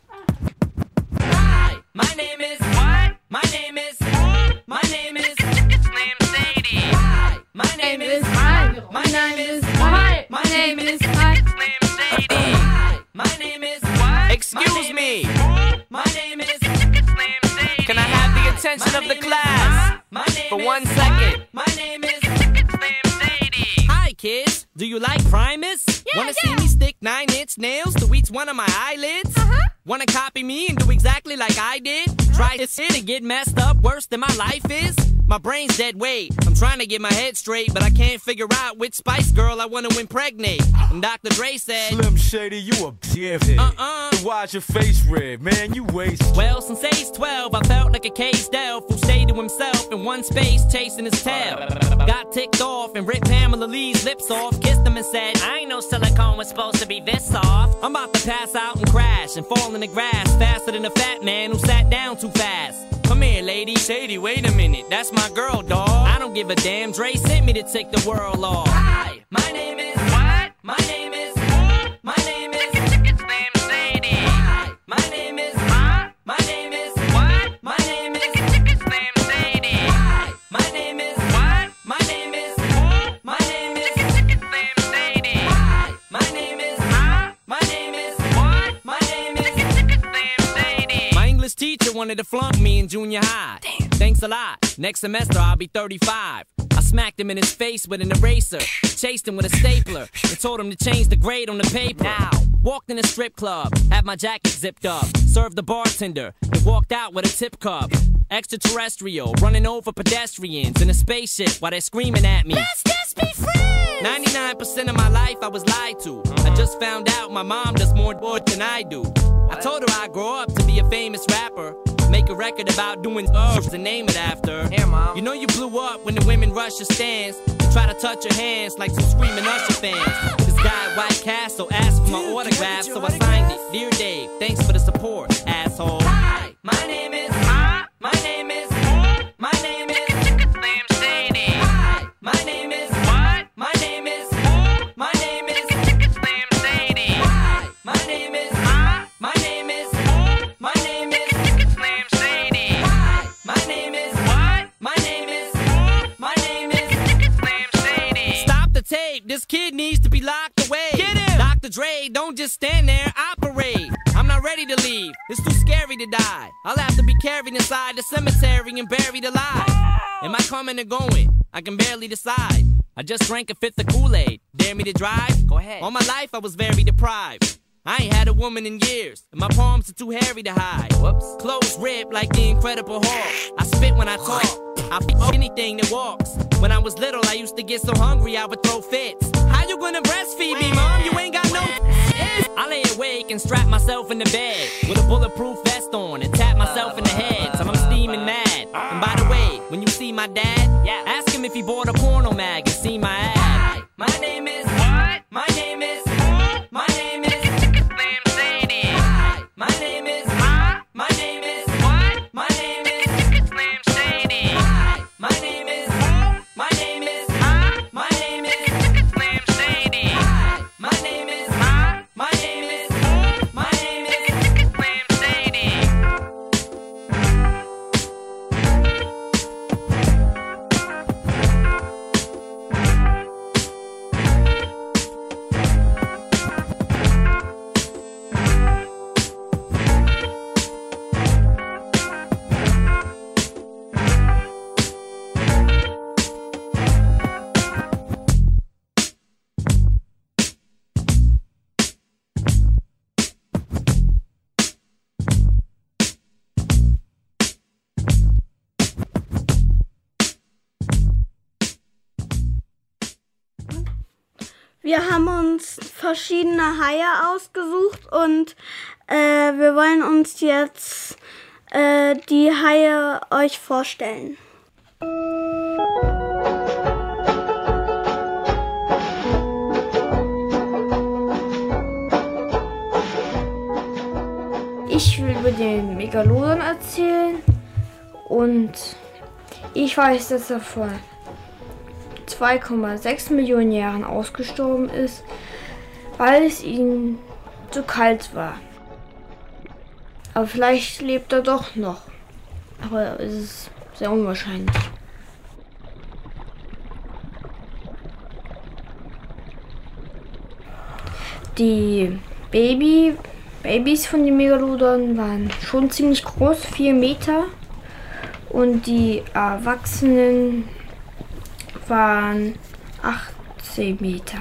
My name is what? My name is My name is It's named Sadie. Hi. My name is Hi. My name is Hi. My name is Hi. It's named Sadie. Hi. My name is what? Excuse me. My name is It's named Sadie. Can I have the attention of the class for one second? My name is It's named Sadie. Hi kids, do you like Primus? Yeah, Wanna yeah. see me stick nine inch nails to each one of my eyelids? Uh-huh. Wanna copy me and do exactly like I did? Try this shit and get messed up worse than my life is? My brain's dead weight. I'm trying to get my head straight, but I can't figure out which Spice Girl I wanna impregnate. And Doctor Dre said, Slim Shady, you a dickhead. Uh-uh. So why's your face red, man? You waste. Well, since age twelve, I felt like a caged elf who stayed to himself in one space chasing his tail. Got ticked off and ripped Pamela Lee's lips off, kissed him and said, I ain't know silicone was supposed to be this soft. I'm about to pass out and crash and fall in the grass faster than a fat man who sat down too fast. Come here, lady. Sadie, wait a minute. That's my girl, dawg. I don't give a damn. Dre sent me to take the world off. Hi, my name is. What? My name is. My name is. It's named Sadie. Hi, my name is. Huh? My name is. What? My name is. It's named Sadie. Hi, my name is. What? My name is. My name is. It's named Sadie. Hi, my name is. Huh? My name is. What? My name is. It's named Sadie. My English teacher wanted to flunk me in junior high. Damn. Thanks a lot. Next semester I'll be thirty-five. I smacked him in his face with an eraser, chased him with a stapler, and told him to change the grade on the paper. Now, walked in a strip club, had my jacket zipped up, served the bartender, and walked out with a tip cup. Extraterrestrial, running over pedestrians in a spaceship while they're screaming at me. Let's just be friends! ninety-nine percent of my life I was lied to. I just found out my mom does more good than I do. I told her I'd grow up to be a famous rapper. Make a record about doing herbs and name it after. Here, Mom. You know you blew up when the women rush your stands and try to touch your hands like some screaming Usher fans. This guy at White Castle asked for my autograph, so I signed it. Dear Dave, thanks for the support, asshole. Hi, my name is. Huh? My name is. My name is. It's named Sadie. Hi, my name is. What? My name is. My name is. It's named Sadie. Hi, my name is. Huh? My name is. My name is. It's named Sadie. Hi, my name is. What? My name is. My name is. It's named Sadie. Stop the tape. This kid needs to be locked away. Get him. Doctor Dre, don't just stand there. Operate. I'm not ready to leave. It's too scary to die. I'll have to be carried inside the cemetery and buried alive. Am I coming or going? I can barely decide. I just drank a fifth of Kool-Aid. Dare me to drive? Go ahead. All my life I was very deprived. I ain't had a woman in years, and my palms are too hairy to hide. Whoops. Clothes ripped like the Incredible Hulk. I spit when I talk. I beat anything that walks. When I was little, I used to get so hungry I would throw fits. How you gonna breastfeed me, Mom? You ain't got no. I lay awake and strap myself in the bed with a bulletproof vest on and tap myself in the head till I'm steaming mad. And by the way, when you see my dad, ask him if he bought a porno mag and see my ad. Hi, my name is. What? My name is. My name is. It's named Sadie. Hi, my name is. Huh? My name is. What? My name is. It's named Sadie. Hi, my name is. My name is. Huh? My name is. It's named Sadie. Hi, my name is. Huh? My name is. My name is. It's named Sadie. Wir haben uns verschiedene Haie ausgesucht und äh, wir wollen uns jetzt äh, die Haie euch vorstellen. Ich will über den Megalodon erzählen und ich weiß, dass er vor zwei Komma sechs Millionen Jahren ausgestorben ist, weil es ihm zu kalt war. Aber vielleicht lebt er doch noch. Aber es ist sehr unwahrscheinlich. Die Baby, Babys von dem Megalodon waren schon ziemlich groß, vier Meter. Und die Erwachsenen waren achtzehn Meter.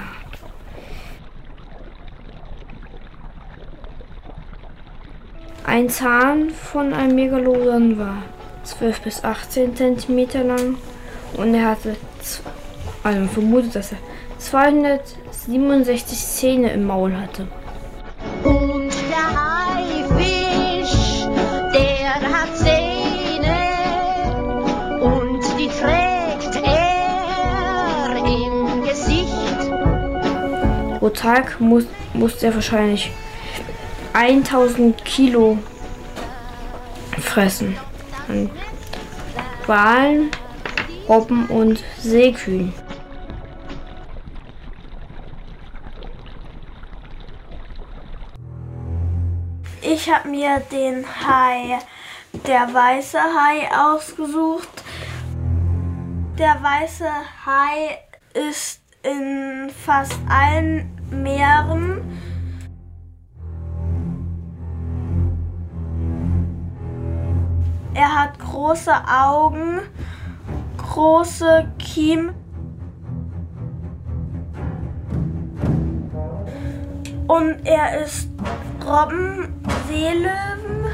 Ein Zahn von einem Megalodon war zwölf bis achtzehn Zentimeter lang und er hatte, also man vermutet, dass er zweihundertsiebenundsechzig Zähne im Maul hatte. Und der Haifisch, der hat Zähne und die trägt er im Gesicht. Pro Tag muss, musste er wahrscheinlich tausend Kilo fressen. an Walen, Robben und Seekühen. Ich habe mir den Hai, der weiße Hai, ausgesucht. Der weiße Hai ist in fast allen Meeren. Er hat große Augen, große Kiemen und er isst Robben, Seelöwen.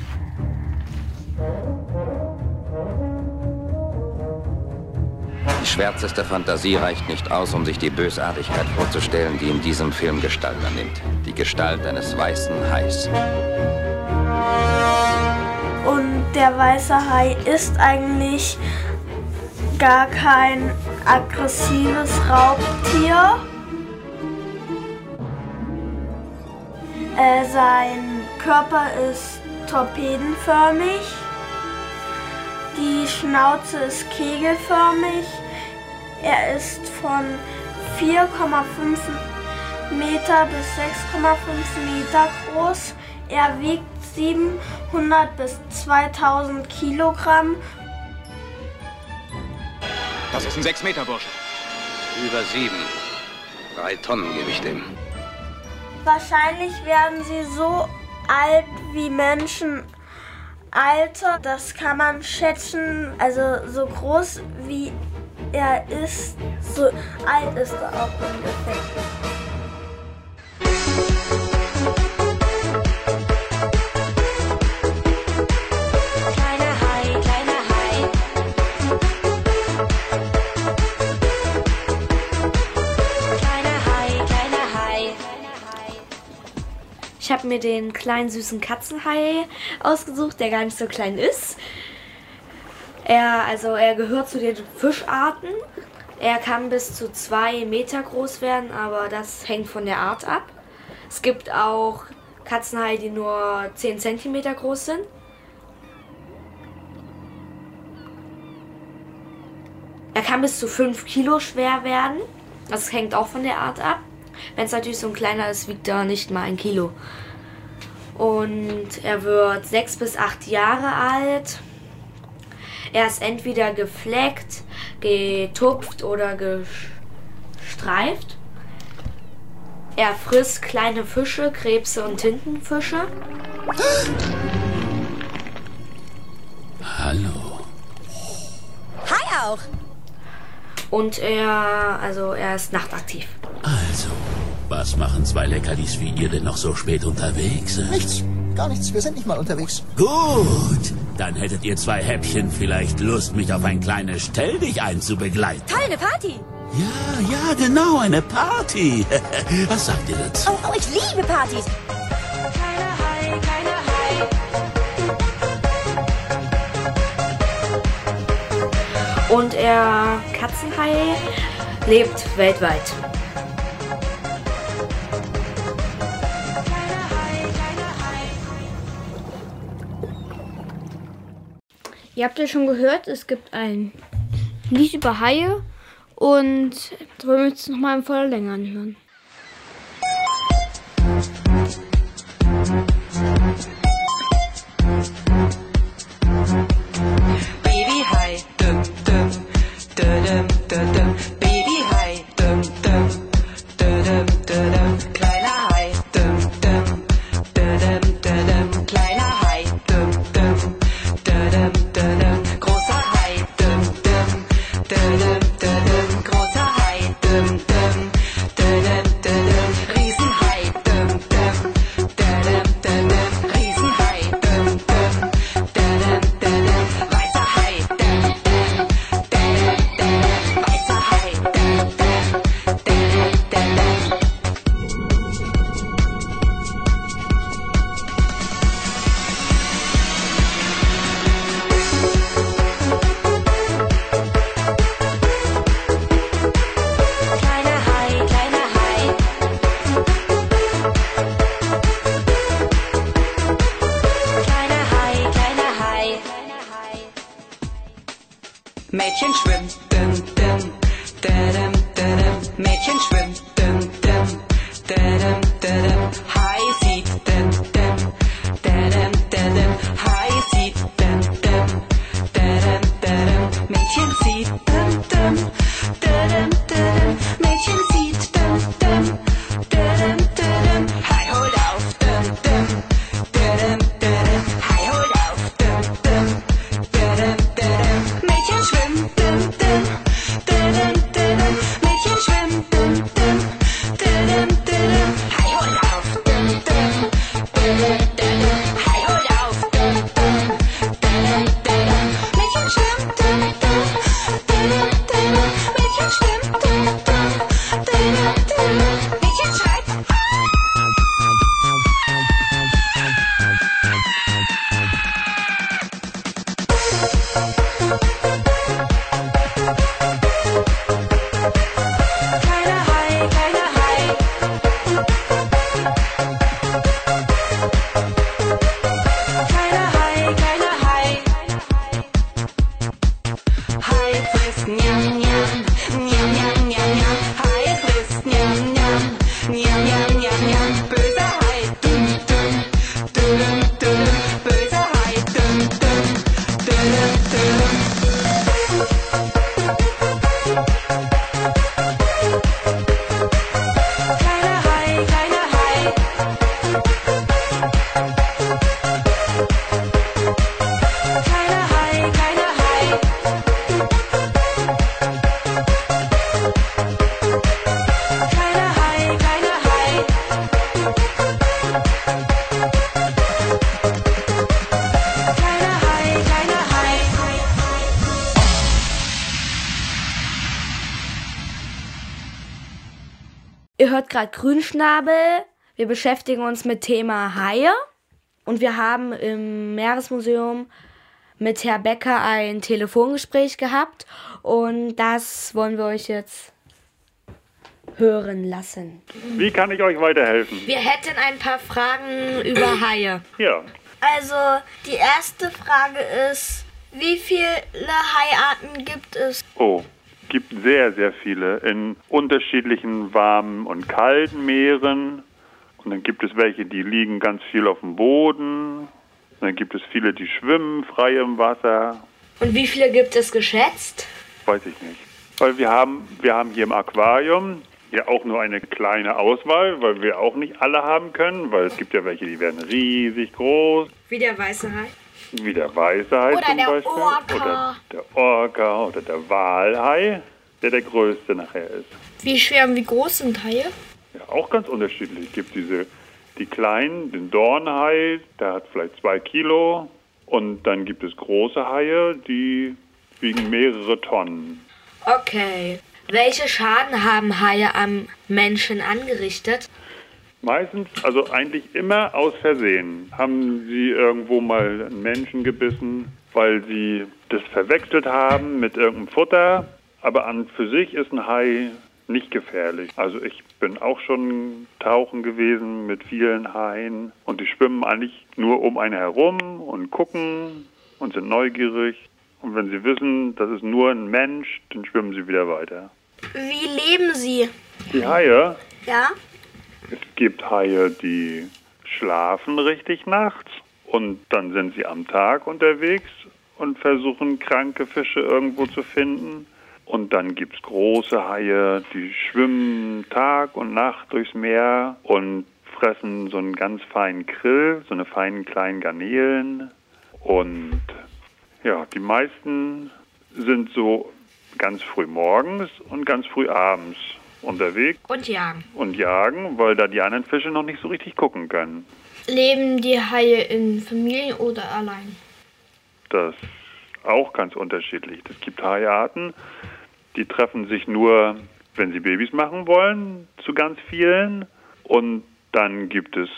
Die schwärzeste Fantasie reicht nicht aus, um sich die Bösartigkeit vorzustellen, die in diesem Film Gestalt annimmt. Die Gestalt eines weißen Hais. Und der weiße Hai ist eigentlich gar kein aggressives Raubtier. Äh, sein Körper ist torpedenförmig. Die Schnauze ist kegelförmig. Er ist von vier Komma fünf Meter bis sechs Komma fünf Meter groß. Er wiegt siebenhundert bis zweitausend Kilogramm. Das ist ein sechs Meter Bursche. Über sieben. Drei Tonnen gebe ich dem. Wahrscheinlich werden sie so alt wie Menschen. Alter, das kann man schätzen, also so groß wie er ist, so alt ist er auch ungefähr. Kleiner Hai, kleiner Hai. Kleiner Hai, kleiner Hai. Ich habe mir den kleinen süßen Katzenhai ausgesucht, der gar nicht so klein ist. Er, also er gehört zu den Fischarten. Er kann bis zu zwei Meter groß werden, aber das hängt von der Art ab. Es gibt auch Katzenhaie, die nur zehn Zentimeter groß sind. Er kann bis zu fünf Kilo schwer werden. Das hängt auch von der Art ab. Wenn es natürlich so ein kleiner ist, wiegt er nicht mal ein Kilo. Und er wird sechs bis acht Jahre alt. Er ist entweder gefleckt, getupft oder gestreift. Er frisst kleine Fische, Krebse und Tintenfische. Hallo. Hai auch. Und er, also er ist nachtaktiv. Also, was machen zwei Leckerlis wie ihr denn noch so spät unterwegs? Nichts, gar nichts. Wir sind nicht mal unterwegs. Gut, dann hättet ihr zwei Häppchen vielleicht Lust, mich auf ein kleines Stelldich einzubegleiten. Toll, eine Party. Ja, ja, genau, eine Party. Was sagt ihr dazu? Oh, oh, ich liebe Partys. Kleiner Hai, kleiner Hai. Und er, Katzenhai, lebt weltweit. Ihr habt ja schon gehört, es gibt ein Lied über Haie und wir wollen uns noch mal in voller Länge anhören. Babyhai, dum dum, dum dum dum, Babyhai, dum dum, dum dum, kleiner Hai, dum dum, dum dum, kleiner Hai, dum dum, dum dum, großer Hai, dum dum, dum dum, großer Hai, dum dum, dum dum, Riesenhai, dum dum, dum dum, Riesenhai, dum dum, dum dum, weißer Hai, dum dum, dum dum, weißer Mädchen schwimmt, dim, dim, dim, dim, Mädchen schwimmt, dim, dim, dim, dim, Hai sieht, dim, dim, dim, dim, Hai sieht, dim, dim, dim, dim, Mädchen sieht, dim, dim, dim, dim, Mädchen sieht, dim, dim, dim, dim, Hai holt auf, dim, dim, dim, dim, Hai holt auf, dim, dim, dim, dim, Mädchen schwimmt, dim, dim, dim, dim, Mädchen schwimmt, dim, dim, dim, dim, Hai holt auf, dim, dim, dim, dim, Hai holt auf, dim, dim, dim, dim, Mädchen schwimmt, dim, dim, dim, dim, Mädchen schwimmt, dim, dim, dim, dim, Mädchen schreit. Kleiner Hai, kleiner Hai. Kleiner Hai, kleiner Hai. Hai frisst Njam, Njam, Njam, Njam, Njam, Njam. Hai frisst Njam, Njam, Njam, Njam, Njam, Njam. Böser Hai, dum, dum, dum, dum. Böser Hai, dum, dum, dum, dum. Kleiner Hai, kleiner Hai. Kleiner Hai, kleiner Hai. Kleiner Hai, kleiner Hai. Kleiner Hai, kleiner Hai. Ihr hört gerade Grünschnabel. Wir beschäftigen uns mit Thema Haie. Und wir haben im Meeresmuseum mit Herr Becker ein Telefongespräch gehabt. Und das wollen wir euch jetzt hören lassen. Wie kann ich euch weiterhelfen? Wir hätten ein paar Fragen über Haie. Ja, Also, die erste Frage ist, wie viele Haiarten gibt es? oh, gibt sehr, sehr viele in unterschiedlichen warmen und kalten Meeren. Und dann gibt es welche, die liegen ganz viel auf dem Boden. Und dann gibt es viele, die schwimmen frei im Wasser. Und wie viele gibt es geschätzt? Weiß ich nicht. Weil wir haben, wir haben hier im Aquarium ja auch nur eine kleine Auswahl, weil wir auch nicht alle haben können, weil es gibt ja welche, die werden riesig groß, Wie der weiße Hai? wie der weiße Hai Oder zum der Beispiel. Orca. Oder der Orca oder der Walhai, der der größte nachher ist. Wie schwer und wie groß sind Haie? Ja, auch ganz unterschiedlich. Es gibt diese, die kleinen, den Dornhai, der hat vielleicht zwei Kilo. Und dann gibt es große Haie, die wiegen mehrere Tonnen. Okay. Welche Schaden haben Haie am Menschen angerichtet? Meistens, also eigentlich immer aus Versehen, haben sie irgendwo mal einen Menschen gebissen, weil sie das verwechselt haben mit irgendeinem Futter. Aber an für sich ist ein Hai nicht gefährlich. Also ich bin auch schon tauchen gewesen mit vielen Haien und die schwimmen eigentlich nur um einen herum und gucken und sind neugierig. Und wenn sie wissen, das ist nur ein Mensch, dann schwimmen sie wieder weiter. Wie leben sie? Die Haie, Ja? es gibt Haie, die schlafen richtig nachts und dann sind sie am Tag unterwegs und versuchen kranke Fische irgendwo zu finden. Und dann gibt es große Haie, die schwimmen Tag und Nacht durchs Meer und fressen so einen ganz feinen Krill, so eine feinen kleinen Garnelen. Und ja, die meisten sind so ganz früh morgens und ganz früh abends unterwegs Und jagen. und jagen, weil da die anderen Fische noch nicht so richtig gucken können. Leben die Haie in Familien oder allein? Das ist auch ganz unterschiedlich. Es gibt Haiarten, die treffen sich nur, wenn sie Babys machen wollen, zu ganz vielen. Und dann gibt es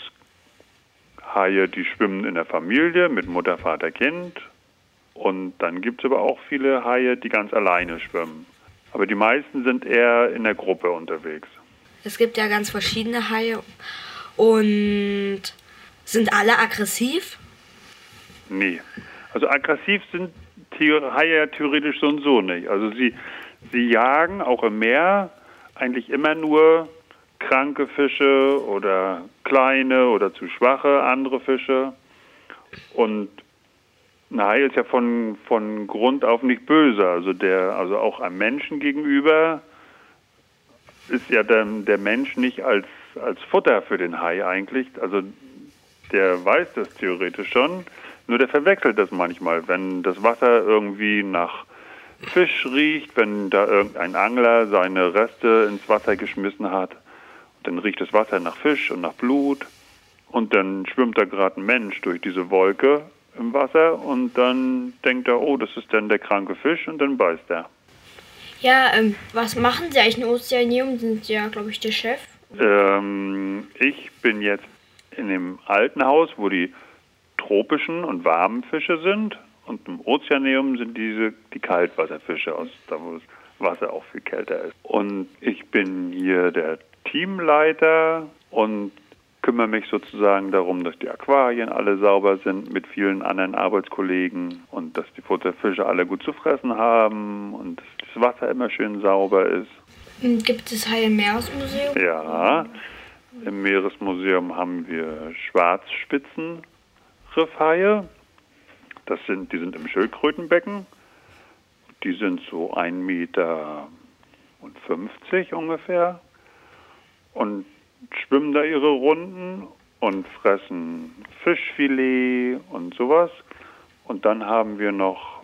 Haie, die schwimmen in der Familie mit Mutter, Vater, Kind. Und dann gibt es aber auch viele Haie, die ganz alleine schwimmen. Aber die meisten sind eher in der Gruppe unterwegs. Es gibt ja ganz verschiedene Haie. Und sind alle aggressiv? Nee. Also aggressiv sind Tiere, Haie ja theoretisch so und so nicht. Also sie, sie jagen auch im Meer eigentlich immer nur kranke Fische oder kleine oder zu schwache andere Fische. Und ein Hai ist ja von, von Grund auf nicht böse. Also, der, also auch einem Menschen gegenüber ist ja der, der Mensch nicht als, als Futter für den Hai eigentlich. Also der weiß das theoretisch schon, nur der verwechselt das manchmal. Wenn das Wasser irgendwie nach Fisch riecht, wenn da irgendein Angler seine Reste ins Wasser geschmissen hat, dann riecht das Wasser nach Fisch und nach Blut und dann schwimmt da gerade ein Mensch durch diese Wolke im Wasser und dann denkt er, oh, das ist dann der kranke Fisch und dann beißt er. Ja, ähm, was machen Sie eigentlich in Ozeanium? Sind Sie ja, glaube ich, der Chef. Ähm, ich bin jetzt in dem alten Haus, wo die tropischen und warmen Fische sind. Und im Ozeaneum sind diese die Kaltwasserfische, aus da wo das Wasser auch viel kälter ist. Und ich bin hier der Teamleiter und kümmere mich sozusagen darum, dass die Aquarien alle sauber sind mit vielen anderen Arbeitskollegen und dass die Futterfische alle gut zu fressen haben und dass das Wasser immer schön sauber ist. Und gibt es Haie im Meeresmuseum? Ja, im Meeresmuseum haben wir Schwarzspitzenriffhaie. Das sind, die sind im Schildkrötenbecken. Die sind so ein Meter fünfzig ungefähr und schwimmen da ihre Runden und fressen Fischfilet und sowas. Und dann haben wir noch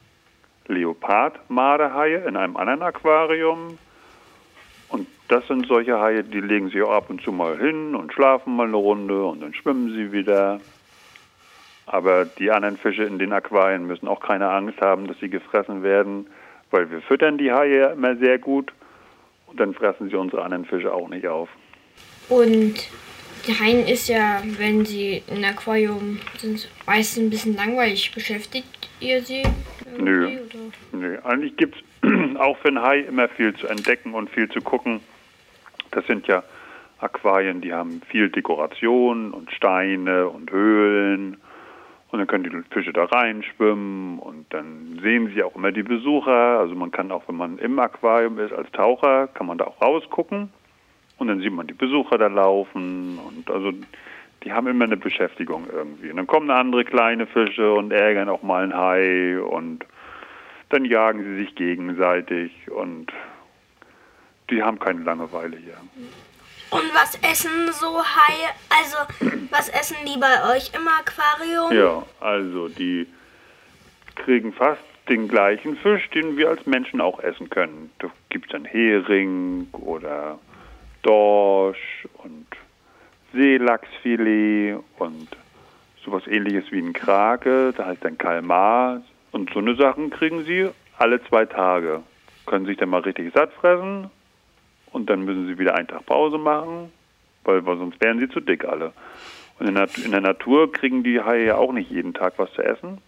Leopardmarderhaie in einem anderen Aquarium. Und das sind solche Haie, die legen sich auch ab und zu mal hin und schlafen mal eine Runde und dann schwimmen sie wieder. Aber die anderen Fische in den Aquarien müssen auch keine Angst haben, dass sie gefressen werden, weil wir füttern die Haie immer sehr gut und dann fressen sie unsere anderen Fische auch nicht auf. Und die Haien ist ja, wenn sie im Aquarium sind, meistens ein bisschen langweilig. Beschäftigt ihr sie? Nö. Nö. Eigentlich gibt es auch für einen Hai immer viel zu entdecken und viel zu gucken. Das sind ja Aquarien, die haben viel Dekoration und Steine und Höhlen. Und dann können die Fische da reinschwimmen und dann sehen sie auch immer die Besucher. Also man kann auch, wenn man im Aquarium ist als Taucher, kann man da auch rausgucken. Und dann sieht man die Besucher da laufen und also die haben immer eine Beschäftigung irgendwie. Und dann kommen andere kleine Fische und ärgern auch mal ein Hai und dann jagen sie sich gegenseitig und die haben keine Langeweile hier. Und was essen so Haie? Also, was essen die bei euch im Aquarium? Ja, also die kriegen fast den gleichen Fisch, den wir als Menschen auch essen können. Da gibt es dann Hering oder Dorsch und Seelachsfilet und sowas ähnliches wie ein Krake, da heißt dann Kalmar. Und so eine Sachen kriegen sie alle zwei Tage. Können sich dann mal richtig satt fressen und dann müssen sie wieder einen Tag Pause machen, weil, weil sonst wären sie zu dick alle. Und in der, in der Natur kriegen die Haie ja auch nicht jeden Tag was zu essen.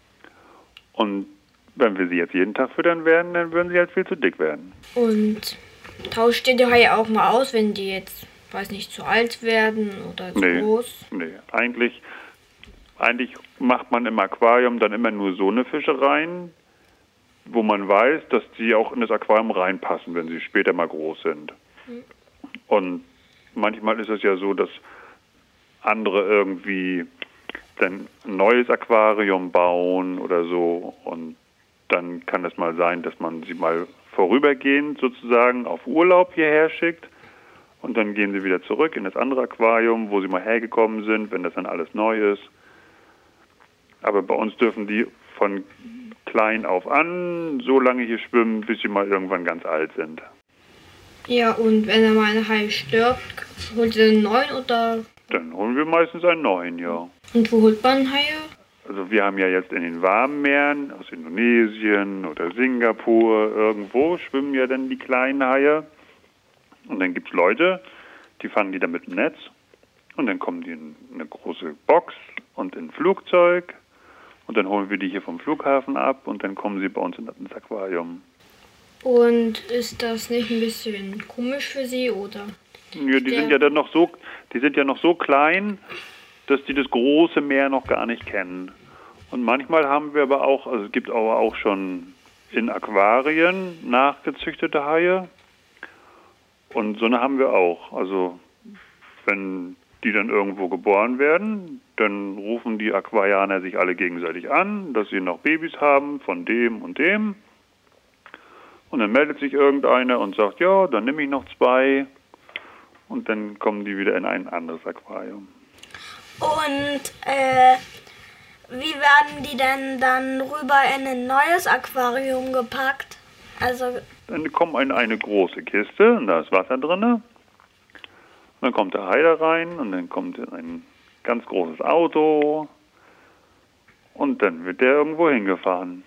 Und wenn wir sie jetzt jeden Tag füttern werden, dann würden sie halt viel zu dick werden. Und tauscht ihr die Haie auch mal aus, wenn die jetzt, weiß nicht, zu alt werden oder zu nee, groß? Nee, eigentlich, eigentlich macht man im Aquarium dann immer nur so eine Fische rein, wo man weiß, dass die auch in das Aquarium reinpassen, wenn sie später mal groß sind. Mhm. Und manchmal ist es ja so, dass andere irgendwie dann ein neues Aquarium bauen oder so und dann kann es mal sein, dass man sie mal vorübergehend sozusagen auf Urlaub hierher schickt und dann gehen sie wieder zurück in das andere Aquarium, wo sie mal hergekommen sind, wenn das dann alles neu ist. Aber bei uns dürfen die von klein auf an so lange hier schwimmen, bis sie mal irgendwann ganz alt sind. Ja, und wenn er mal ein Hai stirbt, holt ihr einen neuen oder? Dann holen wir meistens einen neuen, ja. Und wo holt man Haie? Also wir haben ja jetzt in den warmen Meeren, aus Indonesien oder Singapur, irgendwo schwimmen ja dann die kleinen Haie. Und dann gibt es Leute, die fangen die dann mit dem Netz und dann kommen die in eine große Box und in ein Flugzeug und dann holen wir die hier vom Flughafen ab und dann kommen sie bei uns ins Aquarium. Und ist das nicht ein bisschen komisch für sie, oder? Ja, die sind ja dann noch so, die sind ja noch so klein, dass die das große Meer noch gar nicht kennen. Und manchmal haben wir aber auch, also es gibt aber auch schon in Aquarien nachgezüchtete Haie. Und so eine haben wir auch. Also wenn die dann irgendwo geboren werden, dann rufen die Aquarianer sich alle gegenseitig an, dass sie noch Babys haben von dem und dem. Und dann meldet sich irgendeiner und sagt, ja, dann nehme ich noch zwei. Und dann kommen die wieder in ein anderes Aquarium. Und äh, wie werden die denn dann rüber in ein neues Aquarium gepackt? Also Dann kommen in eine große Kiste und da ist Wasser drin. Dann kommt der Hai da rein und dann kommt ein ganz großes Auto und dann wird der irgendwo hingefahren.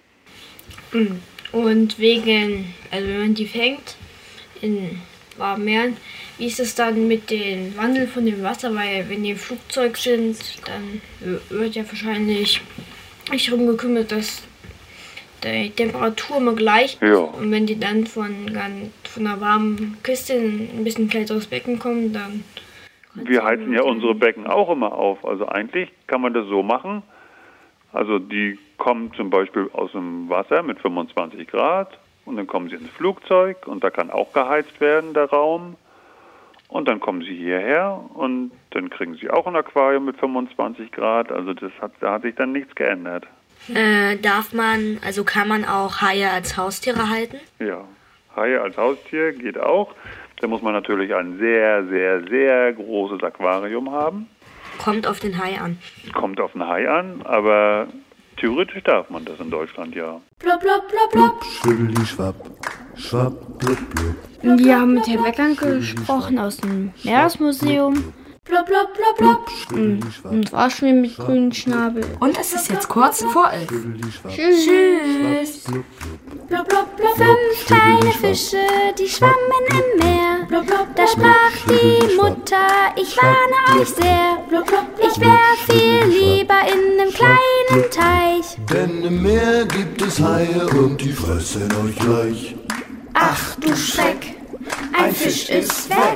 Und wegen, also wenn man die fängt in warmen Meeren, wie ist es dann mit dem Wandel von dem Wasser? Weil wenn die im Flugzeug sind, dann wird ja wahrscheinlich nicht darum gekümmert, dass die Temperatur immer gleich ist. Ja. Und wenn die dann von, ganz, von einer warmen Kiste in ein bisschen kälteres Becken kommen, dann... Wir heizen ja unsere Becken auch immer auf. Also eigentlich kann man das so machen. Also die kommen zum Beispiel aus dem Wasser mit fünfundzwanzig Grad und dann kommen sie ins Flugzeug und da kann auch geheizt werden, der Raum. Und dann kommen sie hierher und dann kriegen sie auch ein Aquarium mit fünfundzwanzig Grad. Also das hat, da hat sich dann nichts geändert. äh, darf man, also kann man auch Haie als Haustiere halten? Ja, Haie als Haustier geht auch. Da muss man natürlich ein sehr, sehr, sehr großes Aquarium haben. Kommt auf den Hai an. Kommt auf den Hai an, aber theoretisch darf man das in Deutschland, ja. Blub, blub, blub, blub. Schwibbeli schwapp, schwapp, blub, blub. Wir haben mit Herrn Weckern gesprochen aus dem Meeresmuseum. Blub, blub, blub, blub. Und war schon mit grünen Schnabel. Und es ist jetzt kurz vor elf. Tschüss. Tschüss. Blub, blub, blub, blub. Fünf kleine Fische, die schwammen im Meer. Da sprach die Mutter, ich warne euch sehr. Ich wär viel lieber in einem kleinen Teich. Denn im Meer gibt es Haie und die fressen euch gleich. Ach du Schreck, ein Fisch ist weg.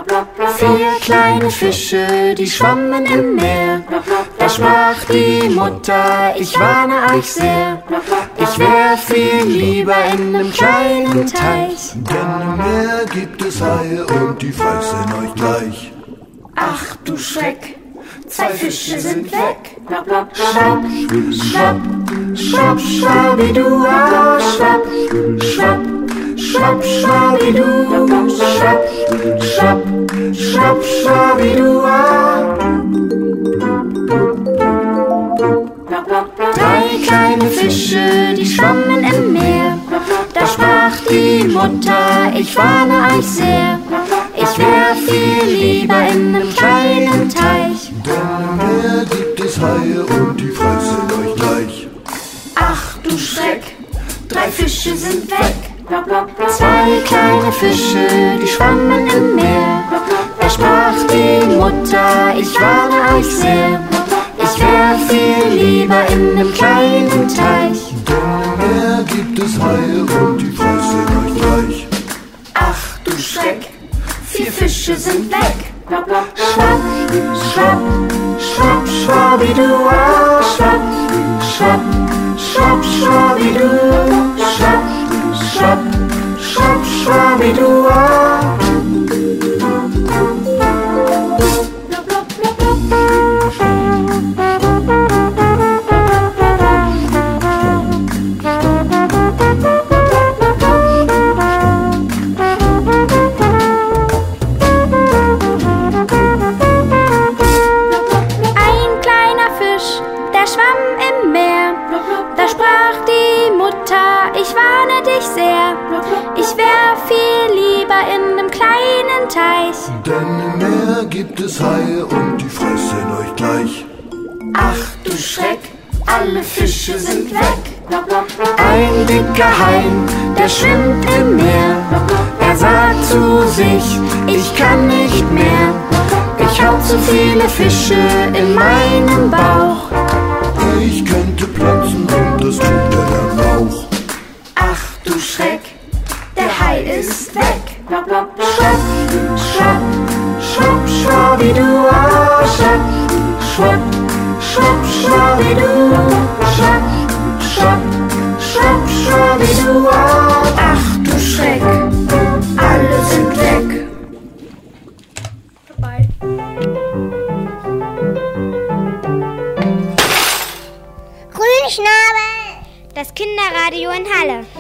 Vier kleine Fische, die schwammen im Meer. Da sprach die Mutter, ich warne euch sehr. Ich wär viel lieber in einem kleinen Teich. Denn im Meer gibt es Haie und die fressen euch gleich. Ach du Schreck, zwei Fische sind weg. Schwapp, schwapp, schwapp, schwabidua, schwapp, schwapp, schwapp, schwabidu, schwapp, schwapp, schwapp, schwabidua. Drei kleine Fische, die schwammen im Meer. Da sprach die Mutter, ich warne euch sehr. Ich wär viel lieber in einem kleinen Teich. Denn im Meer gibt es Haie und die fressen euch gleich. Ach du Schreck, drei Fische sind weg. Zwei kleine Fische, die schwammen im Meer. Da sprach die Mutter, ich warne euch sehr. Ich wär viel lieber in einem kleinen Teich. Denn im Meer gibt es Haie und die fressen euch gleich. Ach du Schreck, vier Fische sind weg. Schwapp, schwapp, schwapp, schwabidua, schwapp, schwapp, schwapp, schwabidu, schwapp, schwapp, schwapp, schwabidua. Ich warne dich sehr, ich wär viel lieber in einem kleinen Teich. Denn im Meer gibt es Haie und die fressen euch gleich. Ach du Schreck, alle Fische sind weg. Ein dicker Hai, der schwimmt im Meer. Er sagt zu sich, ich kann nicht mehr. Ich hab zu viele Fische in meinem Bauch. Ich könnte platzen und das tut er dann auch. Ach du Schreck, der Hai ist weg. Schwapp, schwapp, schwapp, schwabidua, schwapp, schwapp, schwapp, schwabidu, schrapp, schrapp, schrapp, schrabbidua. Ach du Schreck, alle sind weg. Vorbei. Grünschnabel, das Kinderradio in Halle.